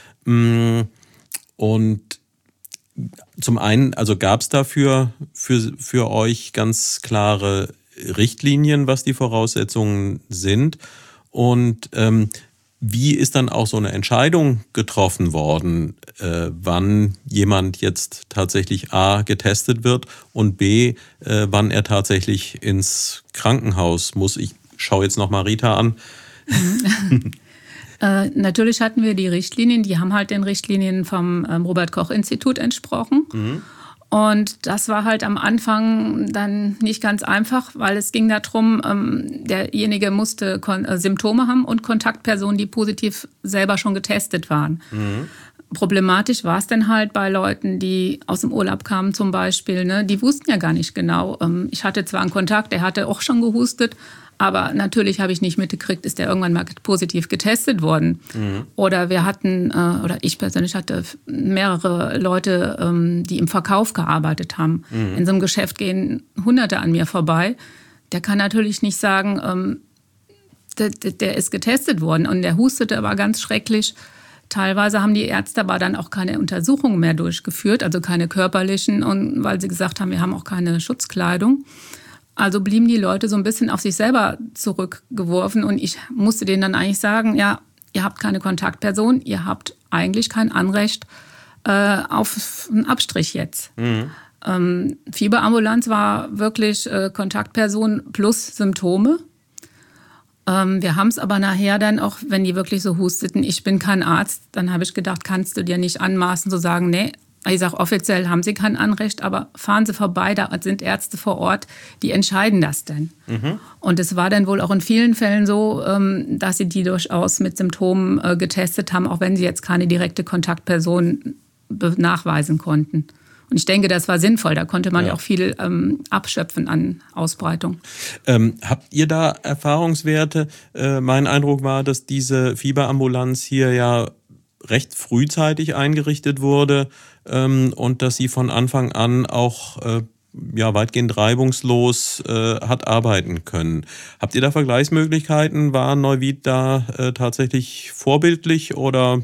Und zum einen, also gab es dafür für, für euch ganz klare Richtlinien, was die Voraussetzungen sind? Und ähm, wie ist dann auch so eine Entscheidung getroffen worden, äh, wann jemand jetzt tatsächlich A, getestet wird und B, äh, wann er tatsächlich ins Krankenhaus muss? Ich schaue jetzt nochmal Rita an. äh, natürlich hatten wir die Richtlinien, die haben halt den Richtlinien vom ähm, Robert-Koch-Institut entsprochen. Mhm. Und das war halt am Anfang dann nicht ganz einfach, weil es ging darum, ähm, derjenige musste Kon- äh, Symptome haben und Kontaktpersonen, die positiv selber schon getestet waren. Mhm. Problematisch war es dann halt bei Leuten, die aus dem Urlaub kamen zum Beispiel. Ne? Die wussten ja gar nicht genau. Ähm, ich hatte zwar einen Kontakt, der hatte auch schon gehustet, aber natürlich habe ich nicht mitgekriegt, ist der irgendwann mal positiv getestet worden. Mhm. Oder wir hatten, äh, oder ich persönlich hatte mehrere Leute, ähm, die im Verkauf gearbeitet haben. Mhm. In so einem Geschäft gehen Hunderte an mir vorbei. Der kann natürlich nicht sagen, ähm, der, der ist getestet worden und der hustete, war ganz schrecklich. Teilweise haben die Ärzte aber dann auch keine Untersuchungen mehr durchgeführt, also keine körperlichen, und weil sie gesagt haben, wir haben auch keine Schutzkleidung. Also blieben die Leute so ein bisschen auf sich selber zurückgeworfen und ich musste denen dann eigentlich sagen, ja, ihr habt keine Kontaktperson, ihr habt eigentlich kein Anrecht äh, auf einen Abstrich jetzt. Mhm. Ähm, Fieberambulanz war wirklich äh, Kontaktperson plus Symptome. Ähm, wir haben es aber nachher dann auch, wenn die wirklich so husteten, ich bin kein Arzt, dann habe ich gedacht, kannst du dir nicht anmaßen zu sagen, nee, ich sage, offiziell haben sie kein Anrecht, aber fahren Sie vorbei, da sind Ärzte vor Ort, die entscheiden das denn. Mhm. Und es war dann wohl auch in vielen Fällen so, dass sie die durchaus mit Symptomen getestet haben, auch wenn sie jetzt keine direkte Kontaktperson nachweisen konnten. Und ich denke, das war sinnvoll, da konnte man ja, ja auch viel ähm, abschöpfen an Ausbreitung. Ähm, habt ihr da Erfahrungswerte? Äh, mein Eindruck war, dass diese Fieberambulanz hier ja recht frühzeitig eingerichtet wurde ähm, und dass sie von Anfang an auch äh, ja, weitgehend reibungslos äh, hat arbeiten können. Habt ihr da Vergleichsmöglichkeiten? War Neuwied da äh, tatsächlich vorbildlich oder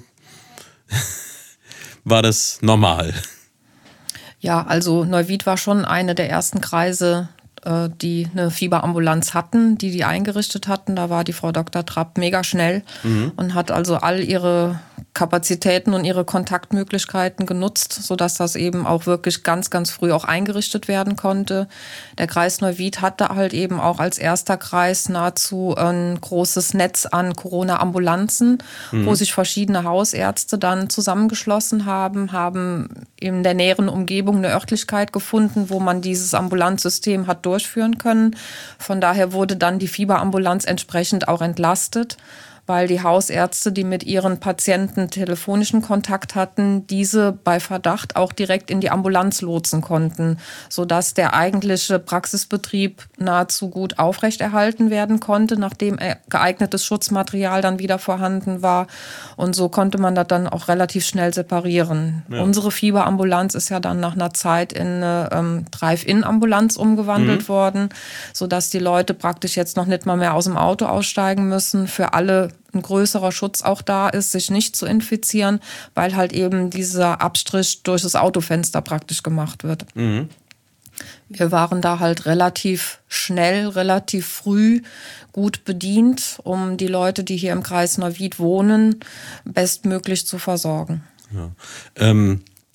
war das normal? Ja, also Neuwied war schon eine der ersten Kreise, die eine Fieberambulanz hatten, die die eingerichtet hatten. Da war die Frau Doktor Trapp mega schnell mhm. und hat also all ihre Kapazitäten und ihre Kontaktmöglichkeiten genutzt, sodass das eben auch wirklich ganz, ganz früh auch eingerichtet werden konnte. Der Kreis Neuwied hatte halt eben auch als erster Kreis nahezu ein großes Netz an Corona-Ambulanzen, mhm. wo sich verschiedene Hausärzte dann zusammengeschlossen haben, haben in der näheren Umgebung eine Örtlichkeit gefunden, wo man dieses Ambulanzsystem hat durchführen können. Von daher wurde dann die Fieberambulanz entsprechend auch entlastet, weil die Hausärzte, die mit ihren Patienten telefonischen Kontakt hatten, diese bei Verdacht auch direkt in die Ambulanz lotsen konnten, sodass der eigentliche Praxisbetrieb nahezu gut aufrechterhalten werden konnte, nachdem geeignetes Schutzmaterial dann wieder vorhanden war. Und so konnte man das dann auch relativ schnell separieren. Ja. Unsere Fieberambulanz ist ja dann nach einer Zeit in eine ähm, Drive-In-Ambulanz umgewandelt mhm. worden, sodass die Leute praktisch jetzt noch nicht mal mehr aus dem Auto aussteigen müssen. Für alle ein größerer Schutz auch da ist, sich nicht zu infizieren, weil halt eben dieser Abstrich durch das Autofenster praktisch gemacht wird. Mhm. Wir waren da halt relativ schnell, relativ früh gut bedient, um die Leute, die hier im Kreis Neuwied wohnen, bestmöglich zu versorgen. Ja. Ähm,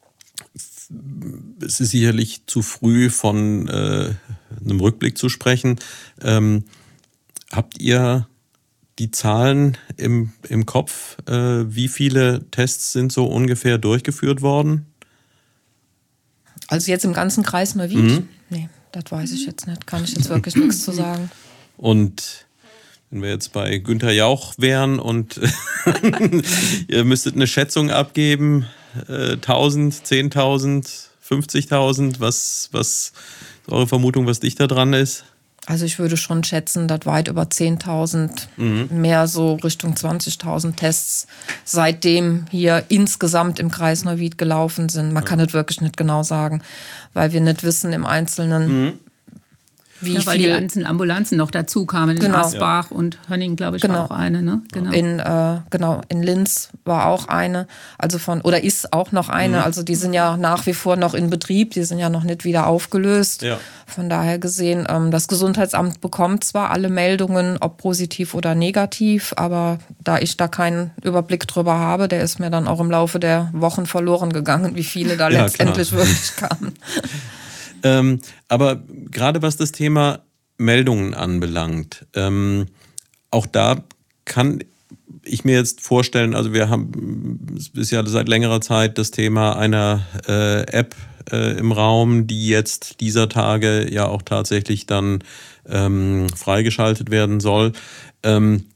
es ist sicherlich zu früh von äh, einem Rückblick zu sprechen. Ähm, habt ihr die Zahlen im, im Kopf, äh, wie viele Tests sind so ungefähr durchgeführt worden? Also jetzt im ganzen Kreis Neuwied? Mhm. Nee, das weiß ich jetzt nicht. Kann ich jetzt wirklich nichts zu sagen. Und wenn wir jetzt bei Günther Jauch wären und ihr müsstet eine Schätzung abgeben, äh, tausend, zehntausend, fünfzigtausend, was, was ist eure Vermutung, was dichter dran ist? Also ich würde schon schätzen, dass weit über zehntausend, mhm. mehr so Richtung zwanzigtausend Tests seitdem hier insgesamt im Kreis Neuwied gelaufen sind. Man ja. kann das wirklich nicht genau sagen, weil wir nicht wissen im Einzelnen, mhm. wie ja, weil viel. die einzelnen Ambulanzen noch dazu kamen. In genau. Asbach ja. und Hönning, glaube ich, genau. war auch eine. Ne? Genau. In, äh, genau, in Linz war auch eine, also von oder ist auch noch eine. Mhm. Also die sind ja nach wie vor noch in Betrieb, die sind ja noch nicht wieder aufgelöst. Ja. Von daher gesehen, ähm, das Gesundheitsamt bekommt zwar alle Meldungen, ob positiv oder negativ, aber da ich da keinen Überblick drüber habe, der ist mir dann auch im Laufe der Wochen verloren gegangen, wie viele da ja, letztendlich klar. wirklich kamen. Ähm, aber gerade was das Thema Meldungen anbelangt, ähm, auch da kann ich mir jetzt vorstellen, also wir haben, es ist ja seit längerer Zeit das Thema einer äh, App äh, im Raum, die jetzt dieser Tage ja auch tatsächlich dann ähm, freigeschaltet werden soll. Ähm,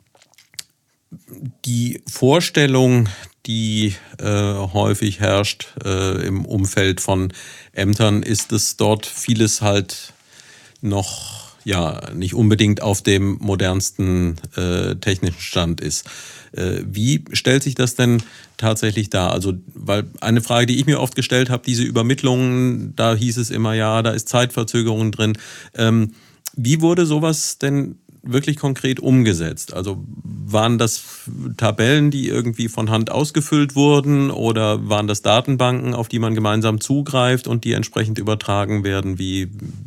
die Vorstellung, die äh, häufig herrscht äh, im Umfeld von Ämtern, ist, dass dort vieles halt noch ja nicht unbedingt auf dem modernsten äh, technischen Stand ist. Äh, wie stellt sich das denn tatsächlich dar? Also, weil eine Frage, die ich mir oft gestellt habe, diese Übermittlungen, da hieß es immer, ja, da ist Zeitverzögerung drin. Ähm, wie wurde sowas denn wirklich konkret umgesetzt? Also waren das Tabellen, die irgendwie von Hand ausgefüllt wurden, oder waren das Datenbanken, auf die man gemeinsam zugreift und die entsprechend übertragen werden? Wie,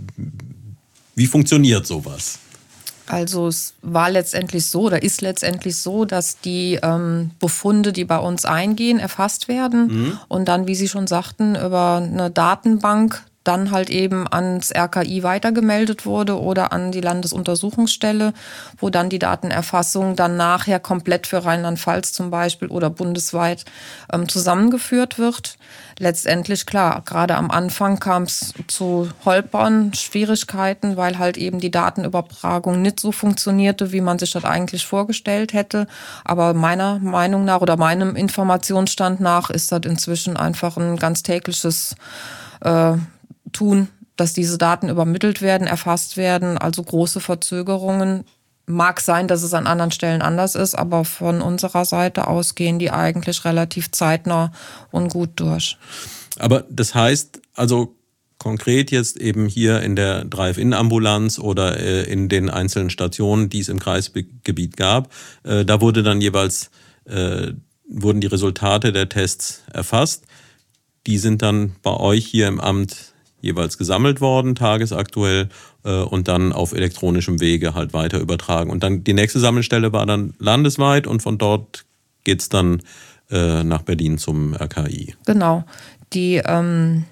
wie funktioniert sowas? Also es war letztendlich so oder ist letztendlich so, dass die ähm, Befunde, die bei uns eingehen, erfasst werden mhm. und dann, wie Sie schon sagten, über eine Datenbank dann halt eben ans R K I weitergemeldet wurde oder an die Landesuntersuchungsstelle, wo dann die Datenerfassung dann nachher komplett für Rheinland-Pfalz zum Beispiel oder bundesweit ähm, zusammengeführt wird. Letztendlich, klar, gerade am Anfang kam es zu Holpern, Schwierigkeiten, weil halt eben die Datenübertragung nicht so funktionierte, wie man sich das eigentlich vorgestellt hätte. Aber meiner Meinung nach oder meinem Informationsstand nach ist das inzwischen einfach ein ganz tägliches äh, tun, dass diese Daten übermittelt werden, erfasst werden. Also große Verzögerungen. Mag sein, dass es an anderen Stellen anders ist, aber von unserer Seite aus gehen die eigentlich relativ zeitnah und gut durch. Aber das heißt, also konkret jetzt eben hier in der Drive-In-Ambulanz oder äh, in den einzelnen Stationen, die es im Kreisgebiet gab, äh, da wurde dann jeweils, äh, wurden die Resultate der Tests erfasst. Die sind dann bei euch hier im Amt jeweils gesammelt worden, tagesaktuell, äh, und dann auf elektronischem Wege halt weiter übertragen. Und dann die nächste Sammelstelle war dann landesweit und von dort geht's dann äh, nach Berlin zum R K I. Genau. Die, ähm,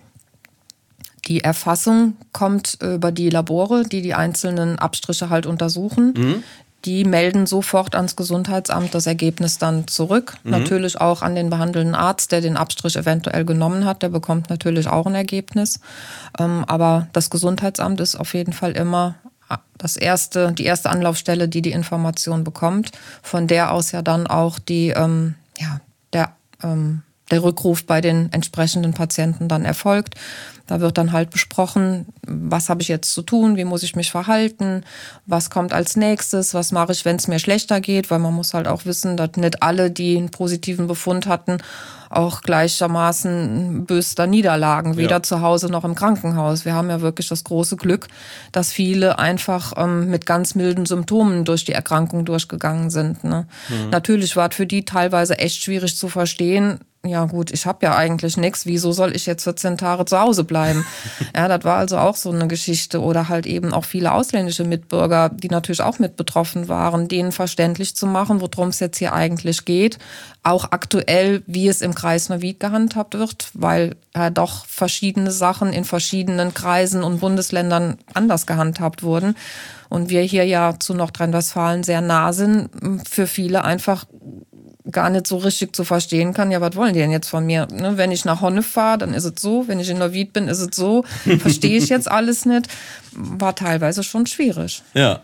die Erfassung kommt über die Labore, die die einzelnen Abstriche halt untersuchen. Mhm. Die melden sofort ans Gesundheitsamt das Ergebnis dann zurück. Mhm. Natürlich auch an den behandelnden Arzt, der den Abstrich eventuell genommen hat. Der bekommt natürlich auch ein Ergebnis. Ähm, aber das Gesundheitsamt ist auf jeden Fall immer das erste, die erste Anlaufstelle, die die Information bekommt. Von der aus ja dann auch die, ähm, ja, der, ähm, der Rückruf bei den entsprechenden Patienten dann erfolgt. Da wird dann halt besprochen, was habe ich jetzt zu tun, wie muss ich mich verhalten, was kommt als nächstes, was mache ich, wenn es mir schlechter geht, weil man muss halt auch wissen, dass nicht alle, die einen positiven Befund hatten, auch gleichermaßen bös da niederlagen, weder ja. zu Hause noch im Krankenhaus. Wir haben ja wirklich das große Glück, dass viele einfach ähm, mit ganz milden Symptomen durch die Erkrankung durchgegangen sind. Ne? Mhm. Natürlich war es für die teilweise echt schwierig zu verstehen, ja gut, ich habe ja eigentlich nichts, wieso soll ich jetzt vierzehn Tage zu Hause bleiben? Ja, das war also auch so eine Geschichte. Oder halt eben auch viele ausländische Mitbürger, die natürlich auch mit betroffen waren, denen verständlich zu machen, worum es jetzt hier eigentlich geht. Auch aktuell, wie es im Kreis Neuwied gehandhabt wird, weil ja doch verschiedene Sachen in verschiedenen Kreisen und Bundesländern anders gehandhabt wurden. Und wir hier ja zu Nordrhein-Westfalen sehr nah sind, für viele einfach gar nicht so richtig zu verstehen kann, ja, was wollen die denn jetzt von mir? Ne, wenn ich nach Honnef fahre, dann ist es so, wenn ich in Neuwied bin, ist es so, verstehe ich jetzt alles nicht. War teilweise schon schwierig. Ja,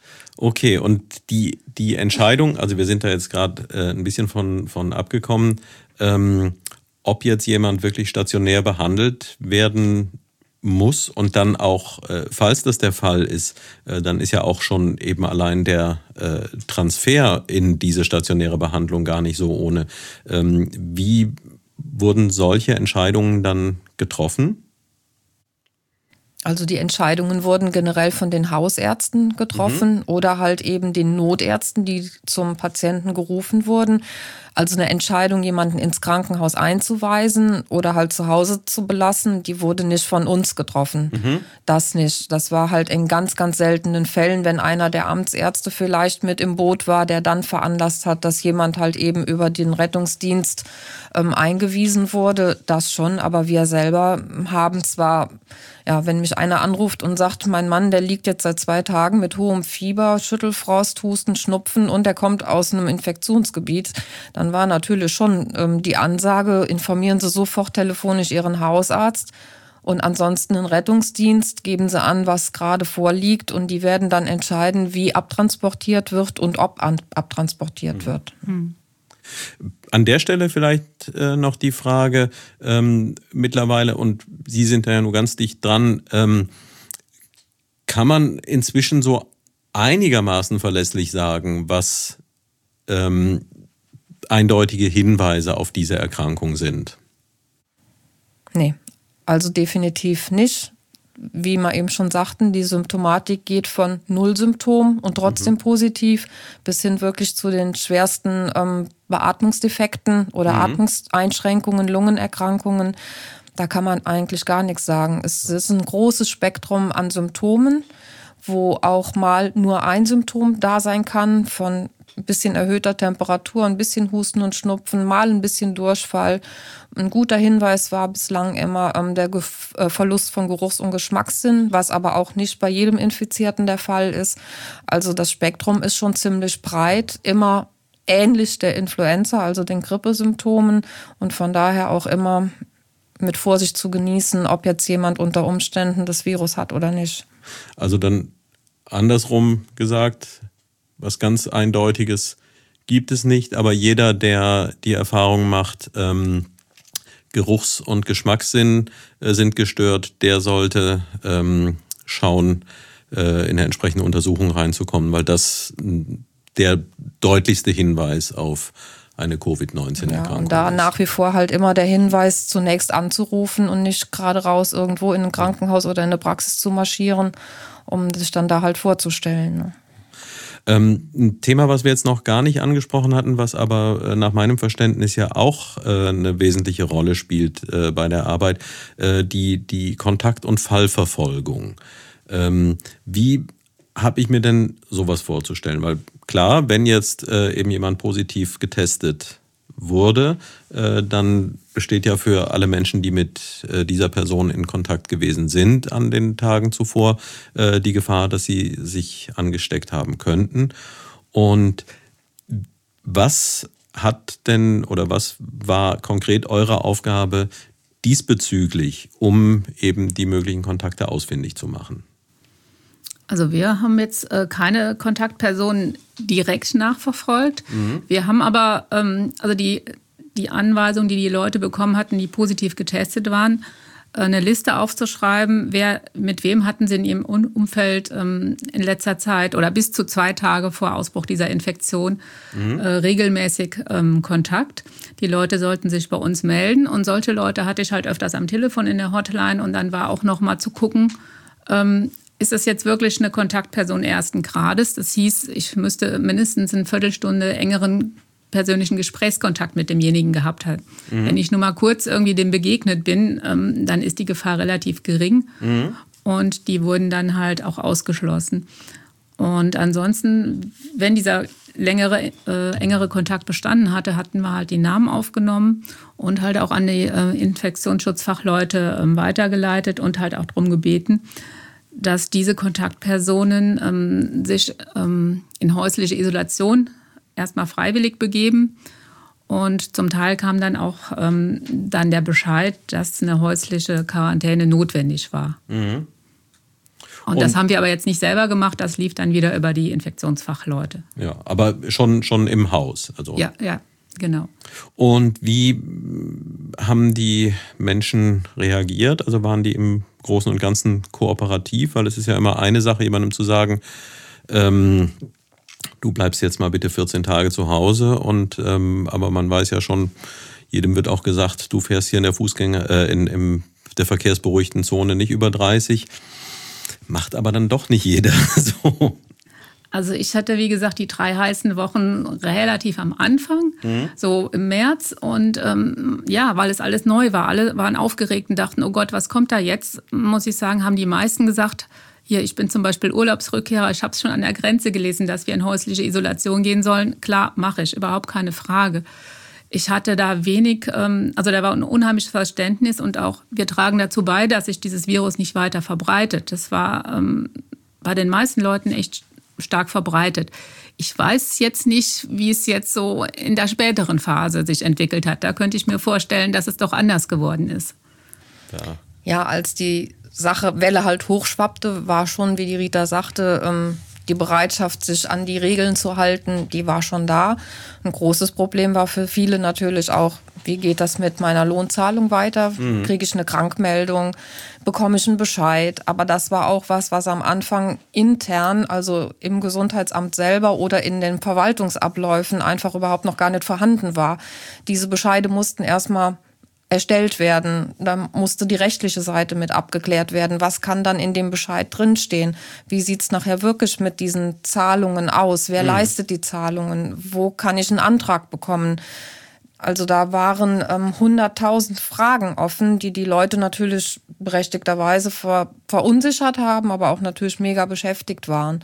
okay, und die, die Entscheidung, also wir sind da jetzt gerade äh, ein bisschen von, von abgekommen, ähm, ob jetzt jemand wirklich stationär behandelt werden muss und dann auch, äh, falls das der Fall ist, äh, dann ist ja auch schon eben allein der äh, Transfer in diese stationäre Behandlung gar nicht so ohne. Ähm, wie wurden solche Entscheidungen dann getroffen? Also die Entscheidungen wurden generell von den Hausärzten getroffen mhm. oder halt eben den Notärzten, die zum Patienten gerufen wurden. Also eine Entscheidung, jemanden ins Krankenhaus einzuweisen oder halt zu Hause zu belassen, die wurde nicht von uns getroffen. Mhm. Das nicht. Das war halt in ganz, ganz seltenen Fällen, wenn einer der Amtsärzte vielleicht mit im Boot war, der dann veranlasst hat, dass jemand halt eben über den Rettungsdienst ähm, eingewiesen wurde. Das schon, aber wir selber haben zwar, ja, wenn mich einer anruft und sagt, mein Mann, der liegt jetzt seit zwei Tagen mit hohem Fieber, Schüttelfrost, Husten, Schnupfen und der kommt aus einem Infektionsgebiet, dann war natürlich schon ähm, die Ansage, informieren Sie sofort telefonisch Ihren Hausarzt und ansonsten einen Rettungsdienst, geben Sie an, was gerade vorliegt und die werden dann entscheiden, wie abtransportiert wird und ob an, abtransportiert mhm. wird. Mhm. An der Stelle vielleicht äh, noch die Frage, ähm, mittlerweile, und Sie sind da ja nur ganz dicht dran, ähm, kann man inzwischen so einigermaßen verlässlich sagen, was ähm, eindeutige Hinweise auf diese Erkrankung sind? Nee, also definitiv nicht. Wie wir eben schon sagten, die Symptomatik geht von Nullsymptom und trotzdem mhm. positiv bis hin wirklich zu den schwersten ähm, Beatmungsdefekten oder mhm. Atmungseinschränkungen, Lungenerkrankungen. Da kann man eigentlich gar nichts sagen. Es ist ein großes Spektrum an Symptomen, wo auch mal nur ein Symptom da sein kann, von ein bisschen erhöhter Temperatur, ein bisschen Husten und Schnupfen, mal ein bisschen Durchfall. Ein guter Hinweis war bislang immer ähm, der Gef- äh, Verlust von Geruchs- und Geschmackssinn, was aber auch nicht bei jedem Infizierten der Fall ist. Also das Spektrum ist schon ziemlich breit, immer ähnlich der Influenza, also den Grippesymptomen und von daher auch immer mit Vorsicht zu genießen, ob jetzt jemand unter Umständen das Virus hat oder nicht. Also dann andersrum gesagt, was ganz Eindeutiges gibt es nicht, aber jeder, der die Erfahrung macht, ähm, Geruchs- und Geschmackssinn äh, sind gestört, der sollte ähm, schauen, äh, in eine entsprechende Untersuchung reinzukommen, weil das der deutlichste Hinweis auf eine Covid neunzehn Erkrankung ja, und da ist. Nach wie vor halt immer der Hinweis, zunächst anzurufen und nicht gerade raus irgendwo in ein Krankenhaus oder in eine Praxis zu marschieren, um sich dann da halt vorzustellen. Ne? Ähm, ein Thema, was wir jetzt noch gar nicht angesprochen hatten, was aber äh, nach meinem Verständnis ja auch äh, eine wesentliche Rolle spielt äh, bei der Arbeit, äh, die, die Kontakt- und Fallverfolgung. Ähm, wie habe ich mir denn sowas vorzustellen? Weil klar, wenn jetzt äh, eben jemand positiv getestet wurde, äh, dann besteht ja für alle Menschen, die mit äh, dieser Person in Kontakt gewesen sind an den Tagen zuvor, äh, die Gefahr, dass sie sich angesteckt haben könnten. Und was hat denn oder was war konkret eure Aufgabe diesbezüglich, um eben die möglichen Kontakte ausfindig zu machen? Also wir haben jetzt äh, keine Kontaktpersonen direkt nachverfolgt. Mhm. Wir haben aber ähm, also die, die Anweisung, die die Leute bekommen hatten, die positiv getestet waren, äh, eine Liste aufzuschreiben, wer mit wem hatten sie in ihrem Umfeld ähm, in letzter Zeit oder bis zu zwei Tage vor Ausbruch dieser Infektion mhm. äh, regelmäßig ähm, Kontakt. Die Leute sollten sich bei uns melden und solche Leute hatte ich halt öfters am Telefon in der Hotline und dann war auch noch mal zu gucken, ähm, ist das jetzt wirklich eine Kontaktperson ersten Grades? Das hieß, ich müsste mindestens eine Viertelstunde engeren persönlichen Gesprächskontakt mit demjenigen gehabt haben. Mhm. Wenn ich nur mal kurz irgendwie dem begegnet bin, ähm, dann ist die Gefahr relativ gering. Mhm. Und die wurden dann halt auch ausgeschlossen. Und ansonsten, wenn dieser längere, äh, engere Kontakt bestanden hatte, hatten wir halt die Namen aufgenommen und halt auch an die äh, Infektionsschutzfachleute äh, weitergeleitet und halt auch darum gebeten, dass diese Kontaktpersonen ähm, sich ähm, in häusliche Isolation erstmal freiwillig begeben. Und zum Teil kam dann auch ähm, dann der Bescheid, dass eine häusliche Quarantäne notwendig war. Mhm. Und, Und das haben wir aber jetzt nicht selber gemacht, das lief dann wieder über die Infektionsfachleute. Ja, aber schon, schon im Haus. Also. Ja, ja. Genau. Und wie haben die Menschen reagiert? Also waren die im Großen und Ganzen kooperativ? Weil es ist ja immer eine Sache, jemandem zu sagen, ähm, du bleibst jetzt mal bitte vierzehn Tage zu Hause. Und ähm, aber man weiß ja schon, jedem wird auch gesagt, du fährst hier in der Fußgänger, äh, in, in der verkehrsberuhigten Zone nicht über dreißig. Macht aber dann doch nicht jeder so. Also ich hatte, wie gesagt, die drei heißen Wochen relativ am Anfang, mhm. so im März. Und ähm, ja, weil es alles neu war. Alle waren aufgeregt und dachten, oh Gott, was kommt da jetzt? Muss ich sagen, haben die meisten gesagt, hier, ich bin zum Beispiel Urlaubsrückkehrer. Ich habe es schon an der Grenze gelesen, dass wir in häusliche Isolation gehen sollen. Klar, mache ich, überhaupt keine Frage. Ich hatte da wenig, ähm, also da war ein unheimliches Verständnis und auch wir tragen dazu bei, dass sich dieses Virus nicht weiter verbreitet. Das war ähm, bei den meisten Leuten echt stark verbreitet. Ich weiß jetzt nicht, wie es jetzt so in der späteren Phase sich entwickelt hat. Da könnte ich mir vorstellen, dass es doch anders geworden ist. Ja, ja, als die Sache Welle halt hochschwappte, war schon, wie die Rita sagte, ähm, die Bereitschaft, sich an die Regeln zu halten, die war schon da. Ein großes Problem war für viele natürlich auch, wie geht das mit meiner Lohnzahlung weiter? Mhm. Kriege ich eine Krankmeldung? Bekomme ich einen Bescheid? Aber das war auch was, was am Anfang intern, also im Gesundheitsamt selber oder in den Verwaltungsabläufen einfach überhaupt noch gar nicht vorhanden war. Diese Bescheide mussten erstmal erstellt werden. Da musste die rechtliche Seite mit abgeklärt werden. Was kann dann in dem Bescheid drinstehen? Wie sieht's nachher wirklich mit diesen Zahlungen aus? Wer mhm. leistet die Zahlungen? Wo kann ich einen Antrag bekommen? Also da waren ähm, hunderttausend Fragen offen, die die Leute natürlich berechtigterweise ver- verunsichert haben, aber auch natürlich mega beschäftigt waren.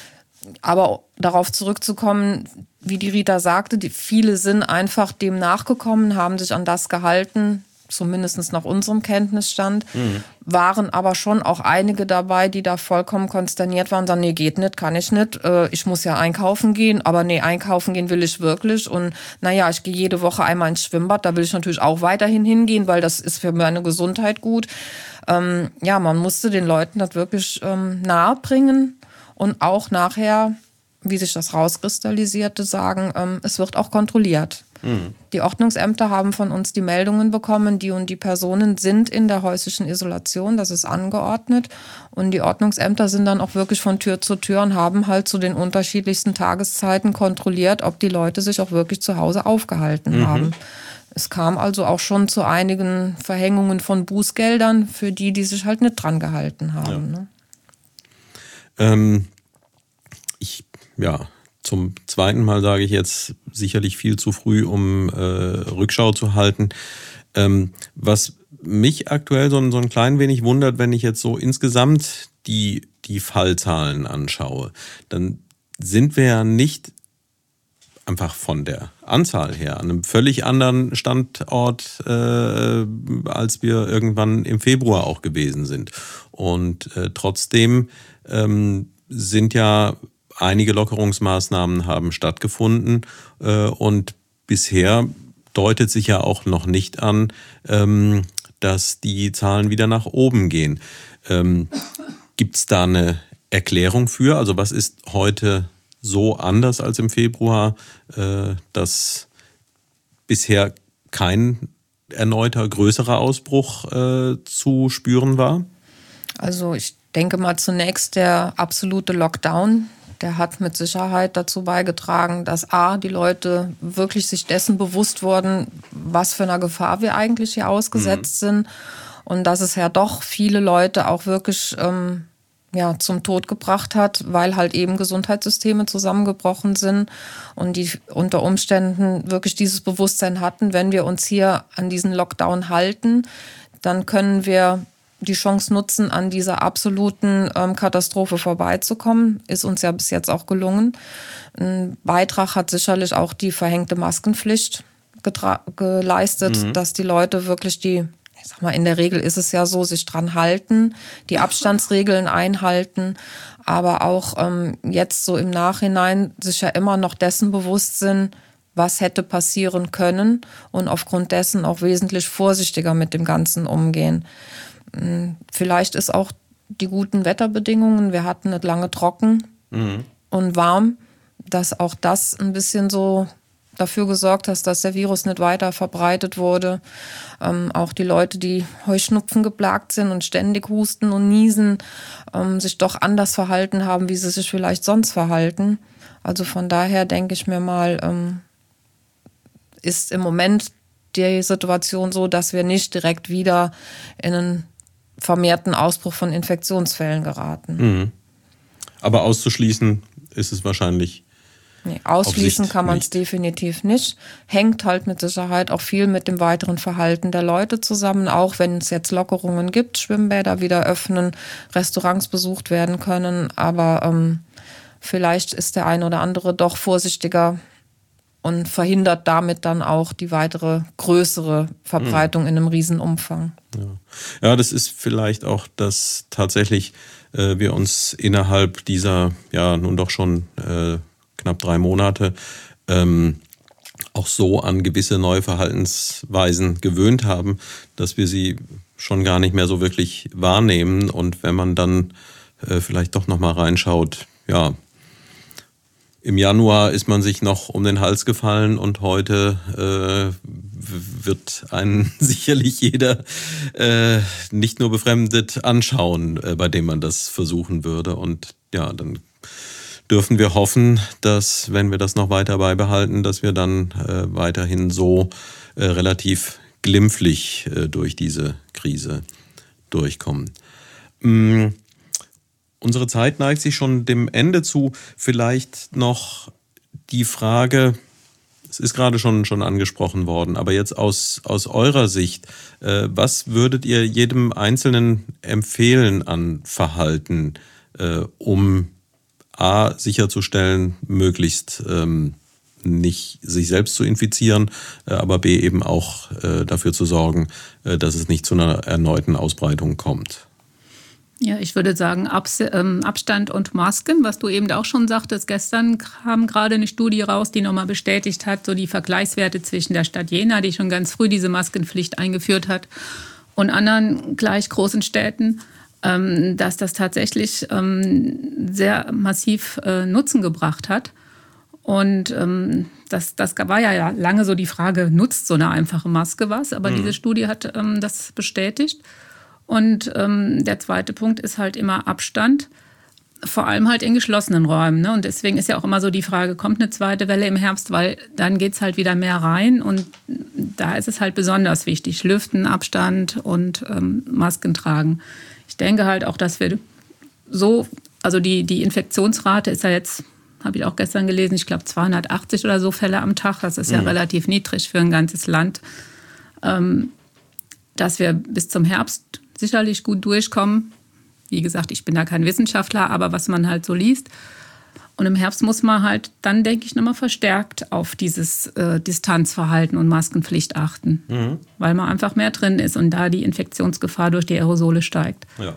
Aber darauf zurückzukommen, wie die Rita sagte, die viele sind einfach dem nachgekommen, haben sich an das gehalten, zumindest nach unserem Kenntnisstand, mhm. waren aber schon auch einige dabei, die da vollkommen konsterniert waren und sagen, nee, geht nicht, kann ich nicht, ich muss ja einkaufen gehen, aber nee, einkaufen gehen will ich wirklich und naja, ich gehe jede Woche einmal ins Schwimmbad, da will ich natürlich auch weiterhin hingehen, weil das ist für meine Gesundheit gut. Ähm, ja, man musste den Leuten das wirklich ähm, nahe bringen und auch nachher, wie sich das rauskristallisierte, sagen, ähm, es wird auch kontrolliert. Mhm. Die Ordnungsämter haben von uns die Meldungen bekommen, die und die Personen sind in der häuslichen Isolation, das ist angeordnet. Und die Ordnungsämter sind dann auch wirklich von Tür zu Tür und haben halt zu den unterschiedlichsten Tageszeiten kontrolliert, ob die Leute sich auch wirklich zu Hause aufgehalten mhm. haben. Es kam also auch schon zu einigen Verhängungen von Bußgeldern für die, die sich halt nicht dran gehalten haben. Ja. Ne? Ähm, ich, ja, zum zweiten Mal sage ich jetzt sicherlich viel zu früh, um äh, Rückschau zu halten. Ähm, was mich aktuell so, so ein klein wenig wundert, wenn ich jetzt so insgesamt die, die Fallzahlen anschaue, dann sind wir ja nicht einfach von der Anzahl her, an einem völlig anderen Standort, äh, als wir irgendwann im Februar auch gewesen sind. Und äh, trotzdem ähm, sind ja einige Lockerungsmaßnahmen haben stattgefunden äh, und bisher deutet sich ja auch noch nicht an, ähm, dass die Zahlen wieder nach oben gehen. Ähm, gibt es da eine Erklärung für? Also was ist heute so anders als im Februar, äh, dass bisher kein erneuter größerer Ausbruch äh, zu spüren war? Also ich denke mal zunächst der absolute Lockdown, der hat mit Sicherheit dazu beigetragen, dass A, die Leute wirklich sich dessen bewusst wurden, was für eine Gefahr wir eigentlich hier ausgesetzt mhm. sind und dass es ja doch viele Leute auch wirklich ähm, ja, zum Tod gebracht hat, weil halt eben Gesundheitssysteme zusammengebrochen sind und die unter Umständen wirklich dieses Bewusstsein hatten, wenn wir uns hier an diesen Lockdown halten, dann können wir die Chance nutzen, an dieser absoluten ähm, Katastrophe vorbeizukommen. Ist uns ja bis jetzt auch gelungen. Ein Beitrag hat sicherlich auch die verhängte Maskenpflicht getra- geleistet, mhm. dass die Leute wirklich die Ich sag mal, in der Regel ist es ja so, sich dran halten, die Abstandsregeln einhalten, aber auch ähm, jetzt so im Nachhinein sich ja immer noch dessen bewusst sind, was hätte passieren können und aufgrund dessen auch wesentlich vorsichtiger mit dem Ganzen umgehen. Vielleicht ist auch die guten Wetterbedingungen, wir hatten es lange trocken mhm. und warm, dass auch das ein bisschen so dafür gesorgt hat, dass der Virus nicht weiter verbreitet wurde. Ähm, auch die Leute, die Heuschnupfen geplagt sind und ständig husten und niesen, ähm, sich doch anders verhalten haben, wie sie sich vielleicht sonst verhalten. Also von daher denke ich mir mal, ähm, ist im Moment die Situation so, dass wir nicht direkt wieder in einen vermehrten Ausbruch von Infektionsfällen geraten. Mhm. Aber auszuschließen ist es wahrscheinlich Nee, ausschließen kann man es definitiv nicht. Hängt halt mit Sicherheit auch viel mit dem weiteren Verhalten der Leute zusammen. Auch wenn es jetzt Lockerungen gibt, Schwimmbäder wieder öffnen, Restaurants besucht werden können. Aber ähm, vielleicht ist der eine oder andere doch vorsichtiger und verhindert damit dann auch die weitere größere Verbreitung mhm. in einem Riesenumfang. Ja. ja, das ist vielleicht auch, dass tatsächlich äh, wir uns innerhalb dieser ja nun doch schon äh, knapp drei Monate ähm, auch so an gewisse neue Verhaltensweisen gewöhnt haben, dass wir sie schon gar nicht mehr so wirklich wahrnehmen. Und wenn man dann äh, vielleicht doch nochmal reinschaut, ja, im Januar ist man sich noch um den Hals gefallen und heute äh, wird einen sicherlich jeder äh, nicht nur befremdet anschauen, äh, bei dem man das versuchen würde. Und ja, dann dürfen wir hoffen, dass, wenn wir das noch weiter beibehalten, dass wir dann äh, weiterhin so äh, relativ glimpflich äh, durch diese Krise durchkommen. Mm, unsere Zeit neigt sich schon dem Ende zu. Vielleicht noch die Frage, es ist gerade schon, schon angesprochen worden, aber jetzt aus, aus eurer Sicht, äh, was würdet ihr jedem Einzelnen empfehlen an Verhalten, äh, um A, sicherzustellen, möglichst ähm, nicht sich selbst zu infizieren, äh, aber B, eben auch äh, dafür zu sorgen, äh, dass es nicht zu einer erneuten Ausbreitung kommt? Ja, ich würde sagen, Abs- ähm, Abstand und Masken, was du eben auch schon sagtest. Gestern kam gerade eine Studie raus, die nochmal bestätigt hat, so die Vergleichswerte zwischen der Stadt Jena, die schon ganz früh diese Maskenpflicht eingeführt hat, und anderen gleich großen Städten, dass das tatsächlich ähm, sehr massiv äh, Nutzen gebracht hat. Und ähm, das, das war ja lange so die Frage, nutzt so eine einfache Maske was? Aber mhm. diese Studie hat ähm, das bestätigt. Und ähm, der zweite Punkt ist halt immer Abstand, vor allem halt in geschlossenen Räumen. Ne? Und deswegen ist ja auch immer so die Frage, kommt eine zweite Welle im Herbst? Weil dann geht es halt wieder mehr rein. Und da ist es halt besonders wichtig, Lüften, Abstand und ähm, Masken tragen. Ich denke halt auch, dass wir so, also die, die Infektionsrate ist ja jetzt, habe ich auch gestern gelesen, ich glaube zweihundertachtzig oder so Fälle am Tag. Das ist ja mhm. relativ niedrig für ein ganzes Land. Ähm, dass wir bis zum Herbst sicherlich gut durchkommen. Wie gesagt, ich bin da kein Wissenschaftler, aber was man halt so liest. Und im Herbst muss man halt dann, denke ich, nochmal verstärkt auf dieses äh, Distanzverhalten und Maskenpflicht achten, mhm. weil man einfach mehr drin ist und da die Infektionsgefahr durch die Aerosole steigt. Ja.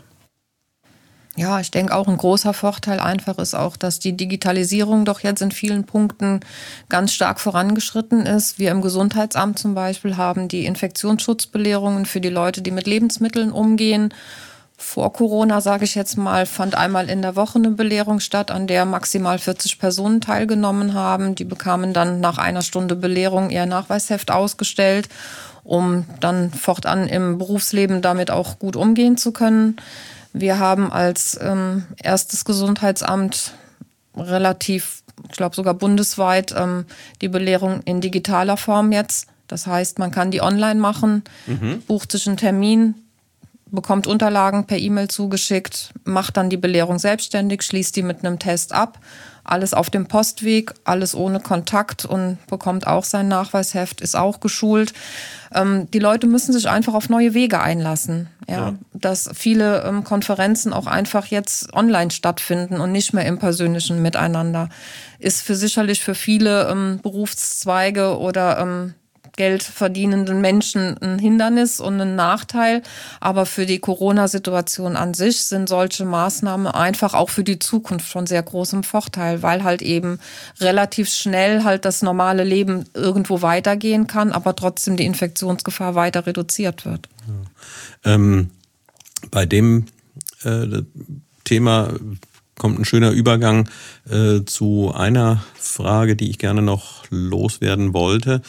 Ja, ich denke auch ein großer Vorteil einfach ist auch, dass die Digitalisierung doch jetzt in vielen Punkten ganz stark vorangeschritten ist. Wir im Gesundheitsamt zum Beispiel haben die Infektionsschutzbelehrungen für die Leute, die mit Lebensmitteln umgehen. Vor Corona, sage ich jetzt mal, fand einmal in der Woche eine Belehrung statt, an der maximal vierzig Personen teilgenommen haben. Die bekamen dann nach einer Stunde Belehrung ihr Nachweisheft ausgestellt, um dann fortan im Berufsleben damit auch gut umgehen zu können. Wir haben als ähm, erstes Gesundheitsamt relativ, ich glaube sogar bundesweit, ähm, die Belehrung in digitaler Form jetzt. Das heißt, man kann die online machen, mhm. bucht sich einen Termin, bekommt Unterlagen per E-Mail zugeschickt, macht dann die Belehrung selbstständig, schließt die mit einem Test ab. Alles auf dem Postweg, alles ohne Kontakt und bekommt auch sein Nachweisheft, ist auch geschult. Ähm, die Leute müssen sich einfach auf neue Wege einlassen. Ja? Ja. Dass viele ähm, Konferenzen auch einfach jetzt online stattfinden und nicht mehr im persönlichen Miteinander. Ist für sicherlich für viele ähm, Berufszweige oder ähm, Geld verdienenden Menschen ein Hindernis und ein Nachteil. Aber für die Corona-Situation an sich sind solche Maßnahmen einfach auch für die Zukunft von sehr großem Vorteil, weil halt eben relativ schnell halt das normale Leben irgendwo weitergehen kann, aber trotzdem die Infektionsgefahr weiter reduziert wird. Ja. Ähm, bei dem äh, Thema kommt ein schöner Übergang äh, zu einer Frage, die ich gerne noch loswerden wollte.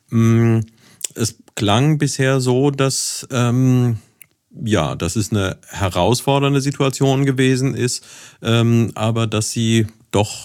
Es klang bisher so, dass, ähm, ja, dass es eine herausfordernde Situation gewesen ist, ähm, aber dass sie doch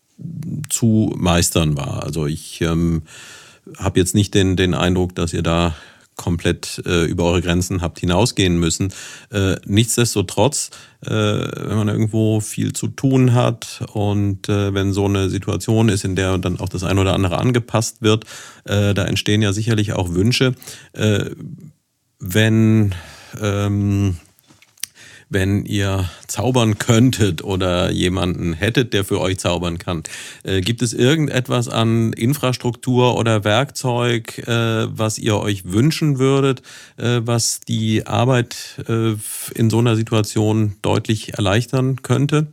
zu meistern war. Also ich ähm, habe jetzt nicht den, den Eindruck, dass ihr da komplett äh, über eure Grenzen habt hinausgehen müssen. Äh, nichtsdestotrotz, äh, wenn man irgendwo viel zu tun hat und äh, wenn so eine Situation ist, in der dann auch das eine oder andere angepasst wird, äh, da entstehen ja sicherlich auch Wünsche. Äh, wenn ähm, wenn ihr zaubern könntet oder jemanden hättet, der für euch zaubern kann. Äh, gibt es irgendetwas an Infrastruktur oder Werkzeug, äh, was ihr euch wünschen würdet, äh, was die Arbeit äh, in so einer Situation deutlich erleichtern könnte?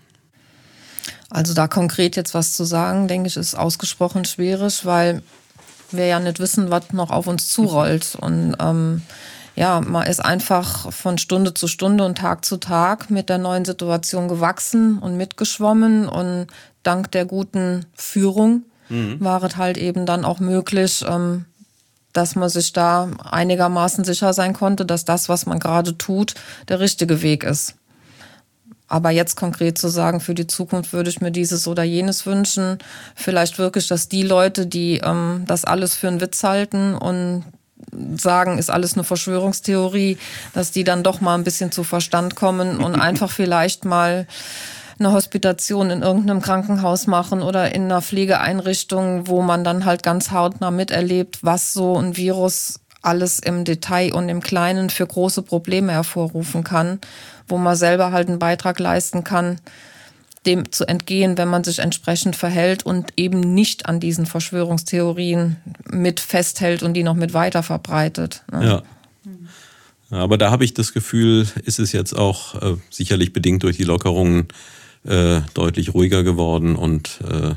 Also da konkret jetzt was zu sagen, denke ich, ist ausgesprochen schwierig, weil wir ja nicht wissen, was noch auf uns zurollt. Und ähm, ja, man ist einfach von Stunde zu Stunde und Tag zu Tag mit der neuen Situation gewachsen und mitgeschwommen. Und dank der guten Führung mhm. war es halt eben dann auch möglich, ähm, dass man sich da einigermaßen sicher sein konnte, dass das, was man gerade tut, der richtige Weg ist. Aber jetzt konkret zu sagen, für die Zukunft würde ich mir dieses oder jenes wünschen. Vielleicht wirklich, dass die Leute, die ähm, das alles für einen Witz halten und sagen, ist alles eine Verschwörungstheorie, dass die dann doch mal ein bisschen zu Verstand kommen und einfach vielleicht mal eine Hospitation in irgendeinem Krankenhaus machen oder in einer Pflegeeinrichtung, wo man dann halt ganz hautnah miterlebt, was so ein Virus alles im Detail und im Kleinen für große Probleme hervorrufen kann, wo man selber halt einen Beitrag leisten kann, dem zu entgehen, wenn man sich entsprechend verhält und eben nicht an diesen Verschwörungstheorien mit festhält und die noch mit weiter verbreitet. Ne? Ja. Aber da habe ich das Gefühl, ist es jetzt auch äh, sicherlich bedingt durch die Lockerungen äh, deutlich ruhiger geworden und äh,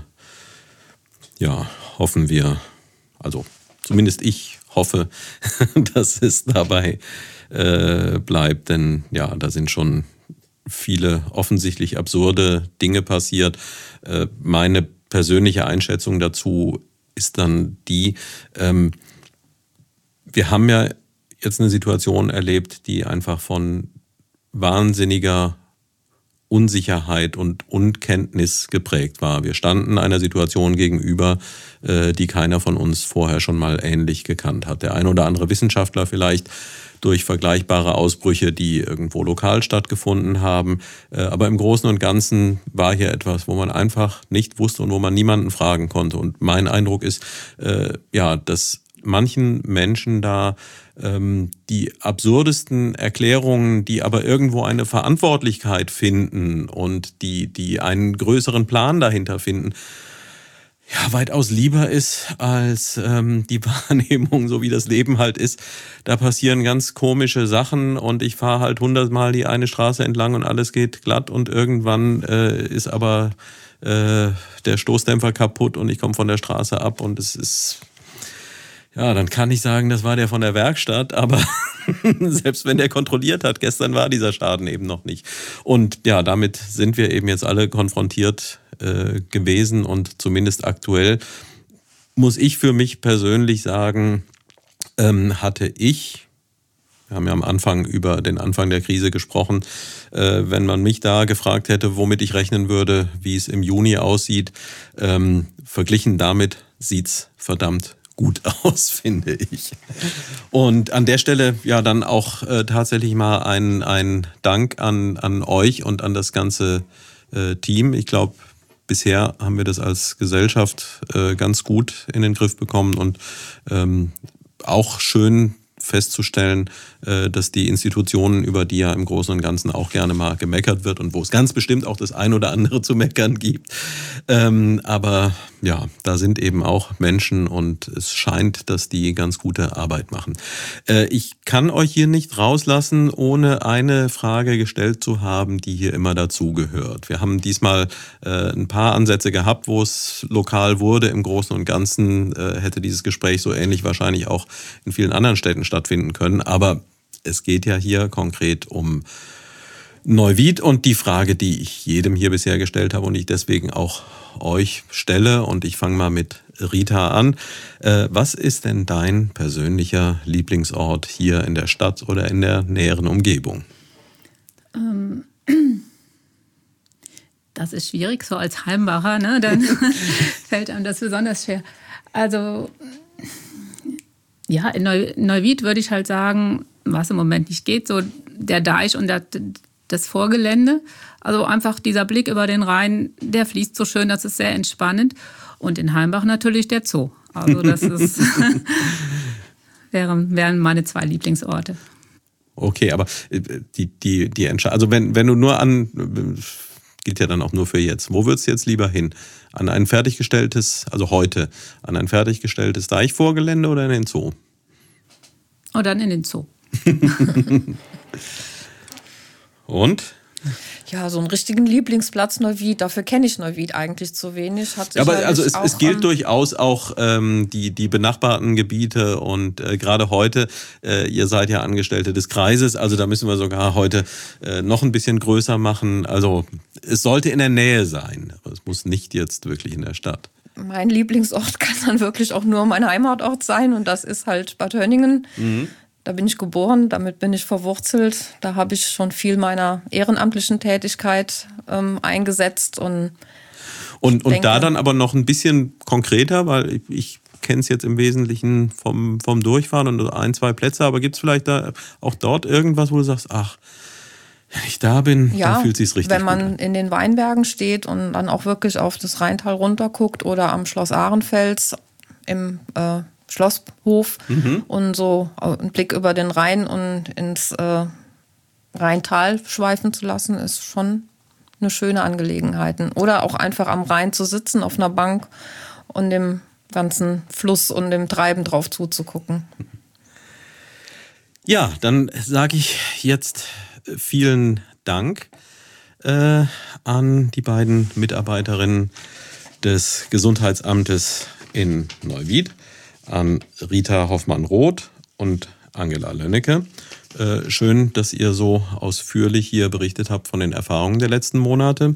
ja, hoffen wir, also zumindest ich hoffe, dass es dabei äh, bleibt, denn ja, da sind schon viele offensichtlich absurde Dinge passiert. Äh, meine persönliche Einschätzung dazu ist dann die, ähm, wir haben ja jetzt eine Situation erlebt, die einfach von wahnsinniger Unsicherheit und Unkenntnis geprägt war. Wir standen einer Situation gegenüber, äh, die keiner von uns vorher schon mal ähnlich gekannt hat. Der ein oder andere Wissenschaftler vielleicht durch vergleichbare Ausbrüche, die irgendwo lokal stattgefunden haben. Äh, aber im Großen und Ganzen war hier etwas, wo man einfach nicht wusste und wo man niemanden fragen konnte. Und mein Eindruck ist, äh, ja, dass manchen Menschen da ähm, die absurdesten Erklärungen, die aber irgendwo eine Verantwortlichkeit finden und die, die einen größeren Plan dahinter finden, ja, weitaus lieber ist als ähm, die Wahrnehmung, so wie das Leben halt ist. Da passieren ganz komische Sachen und ich fahre halt hundertmal die eine Straße entlang und alles geht glatt und irgendwann äh, ist aber äh, der Stoßdämpfer kaputt und ich komme von der Straße ab und es ist, ja, dann kann ich sagen, das war der von der Werkstatt, aber selbst wenn der kontrolliert hat, gestern war dieser Schaden eben noch nicht. Und ja, damit sind wir eben jetzt alle konfrontiert äh, gewesen und zumindest aktuell muss ich für mich persönlich sagen, ähm, hatte ich, wir haben ja am Anfang über den Anfang der Krise gesprochen, äh, wenn man mich da gefragt hätte, womit ich rechnen würde, wie es im Juni aussieht, ähm, verglichen damit sieht's verdammt gut aus, finde ich. Und an der Stelle ja dann auch äh, tatsächlich mal ein, ein Dank an, an euch und an das ganze äh, Team. Ich glaube, bisher haben wir das als Gesellschaft äh, ganz gut in den Griff bekommen und ähm, auch schön festzustellen, dass die Institutionen, über die ja im Großen und Ganzen auch gerne mal gemeckert wird und wo es ganz bestimmt auch das ein oder andere zu meckern gibt. Aber ja, da sind eben auch Menschen und es scheint, dass die ganz gute Arbeit machen. Ich kann euch hier nicht rauslassen, ohne eine Frage gestellt zu haben, die hier immer dazugehört. Wir haben diesmal ein paar Ansätze gehabt, wo es lokal wurde. Im Großen und Ganzen hätte dieses Gespräch so ähnlich wahrscheinlich auch in vielen anderen Städten stattfinden können. Aber es geht ja hier konkret um Neuwied und die Frage, die ich jedem hier bisher gestellt habe und ich deswegen auch euch stelle. Und ich fange mal mit Rita an. Äh, was ist denn dein persönlicher Lieblingsort hier in der Stadt oder in der näheren Umgebung? Ähm, das ist schwierig, so als Heimbacher, ne? Dann fällt einem das besonders schwer. Also ja, in Neu- Neuwied würde ich halt sagen, was im Moment nicht geht, so der Deich und der, das Vorgelände. Also einfach dieser Blick über den Rhein, der fließt so schön, das ist sehr entspannend. Und in Heimbach natürlich der Zoo. Also das ist wären, wären meine zwei Lieblingsorte. Okay, aber die, die, die Entscheidung, also wenn, wenn du nur an, gilt ja dann auch nur für jetzt, wo würdest du jetzt lieber hin? An ein fertiggestelltes, also heute, an ein fertiggestelltes Deichvorgelände oder in den Zoo? Und dann in den Zoo. Und? Ja, so einen richtigen Lieblingsplatz Neuwied, dafür kenne ich Neuwied eigentlich zu wenig. Hat Aber also es, auch, es gilt ähm, durchaus auch ähm, die, die benachbarten Gebiete und äh, gerade heute, äh, ihr seid ja Angestellte des Kreises, also da müssen wir sogar heute äh, noch ein bisschen größer machen. Also es sollte in der Nähe sein, aber es muss nicht jetzt wirklich in der Stadt. Mein Lieblingsort kann dann wirklich auch nur mein Heimatort sein und das ist halt Bad Hönningen. Mhm. Da bin ich geboren, damit bin ich verwurzelt. Da habe ich schon viel meiner ehrenamtlichen Tätigkeit ähm, eingesetzt. Und, und, und denke, da dann aber noch ein bisschen konkreter, weil ich, ich kenne es jetzt im Wesentlichen vom, vom Durchfahren und ein, zwei Plätze, aber gibt es vielleicht da auch dort irgendwas, wo du sagst, ach, wenn ich da bin, ja, dann fühlt es sich richtig wenn man gut an. in den Weinbergen steht und dann auch wirklich auf das Rheintal runterguckt oder am Schloss Ahrenfels im äh, Schlosshof mhm. und so einen Blick über den Rhein und ins äh, Rheintal schweifen zu lassen, ist schon eine schöne Angelegenheit. Oder auch einfach am Rhein zu sitzen auf einer Bank und dem ganzen Fluss und dem Treiben drauf zuzugucken. Ja, dann sage ich jetzt vielen Dank äh, an die beiden Mitarbeiterinnen des Gesundheitsamtes in Neuwied, an Rita Hoffmann-Roth und Angela Lönnecke. Äh, schön, dass ihr so ausführlich hier berichtet habt von den Erfahrungen der letzten Monate.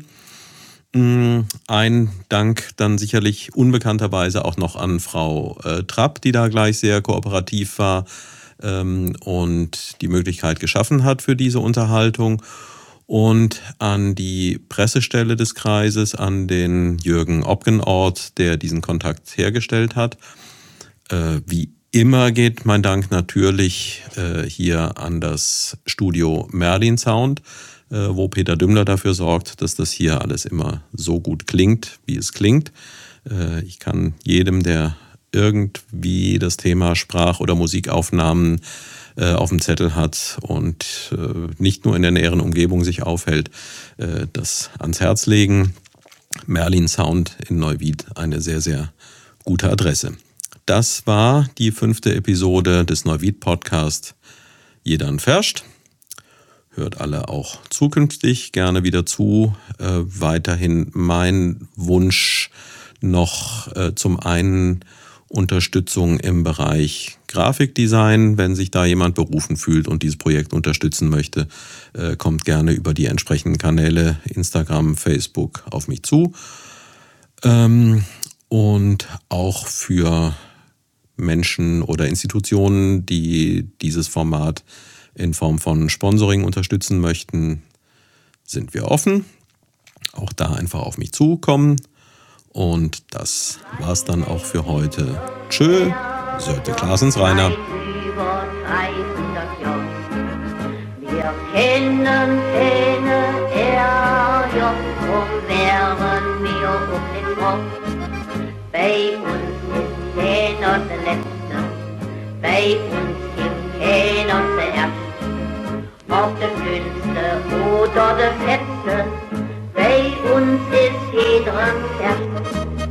Ein Dank dann sicherlich unbekannterweise auch noch an Frau äh, Trapp, die da gleich sehr kooperativ war ähm, und die Möglichkeit geschaffen hat für diese Unterhaltung. Und an die Pressestelle des Kreises, an den Jürgen Obgenort, der diesen Kontakt hergestellt hat. Äh, wie immer geht mein Dank natürlich äh, hier an das Studio Merlin Sound, äh, wo Peter Dümmler dafür sorgt, dass das hier alles immer so gut klingt, wie es klingt. Äh, ich kann jedem, der irgendwie das Thema Sprach- oder Musikaufnahmen äh, auf dem Zettel hat und äh, nicht nur in der näheren Umgebung sich aufhält, äh, das ans Herz legen. Merlin Sound in Neuwied, eine sehr, sehr gute Adresse. Das war die fünfte Episode des Neuwied-Podcasts Jedern Ferscht. Hört alle auch zukünftig gerne wieder zu. Äh, weiterhin mein Wunsch noch äh, zum einen Unterstützung im Bereich Grafikdesign. Wenn sich da jemand berufen fühlt und dieses Projekt unterstützen möchte, äh, kommt gerne über die entsprechenden Kanäle Instagram, Facebook auf mich zu. Ähm, und auch für Menschen oder Institutionen, die dieses Format in Form von Sponsoring unterstützen möchten, sind wir offen. Auch da einfach auf mich zukommen. Und das war's dann auch für heute. Tschö, Sörte Klaasens Rainer. Über dreihundert Jahre. Wir kennen keine R J, drum wären wir auf den Kopf. Bei uns ist keiner der Letzte, bei uns gibt keiner der Erste. Ob der Dünnste oder der Fetzte, bei uns ist jeder ein Erste.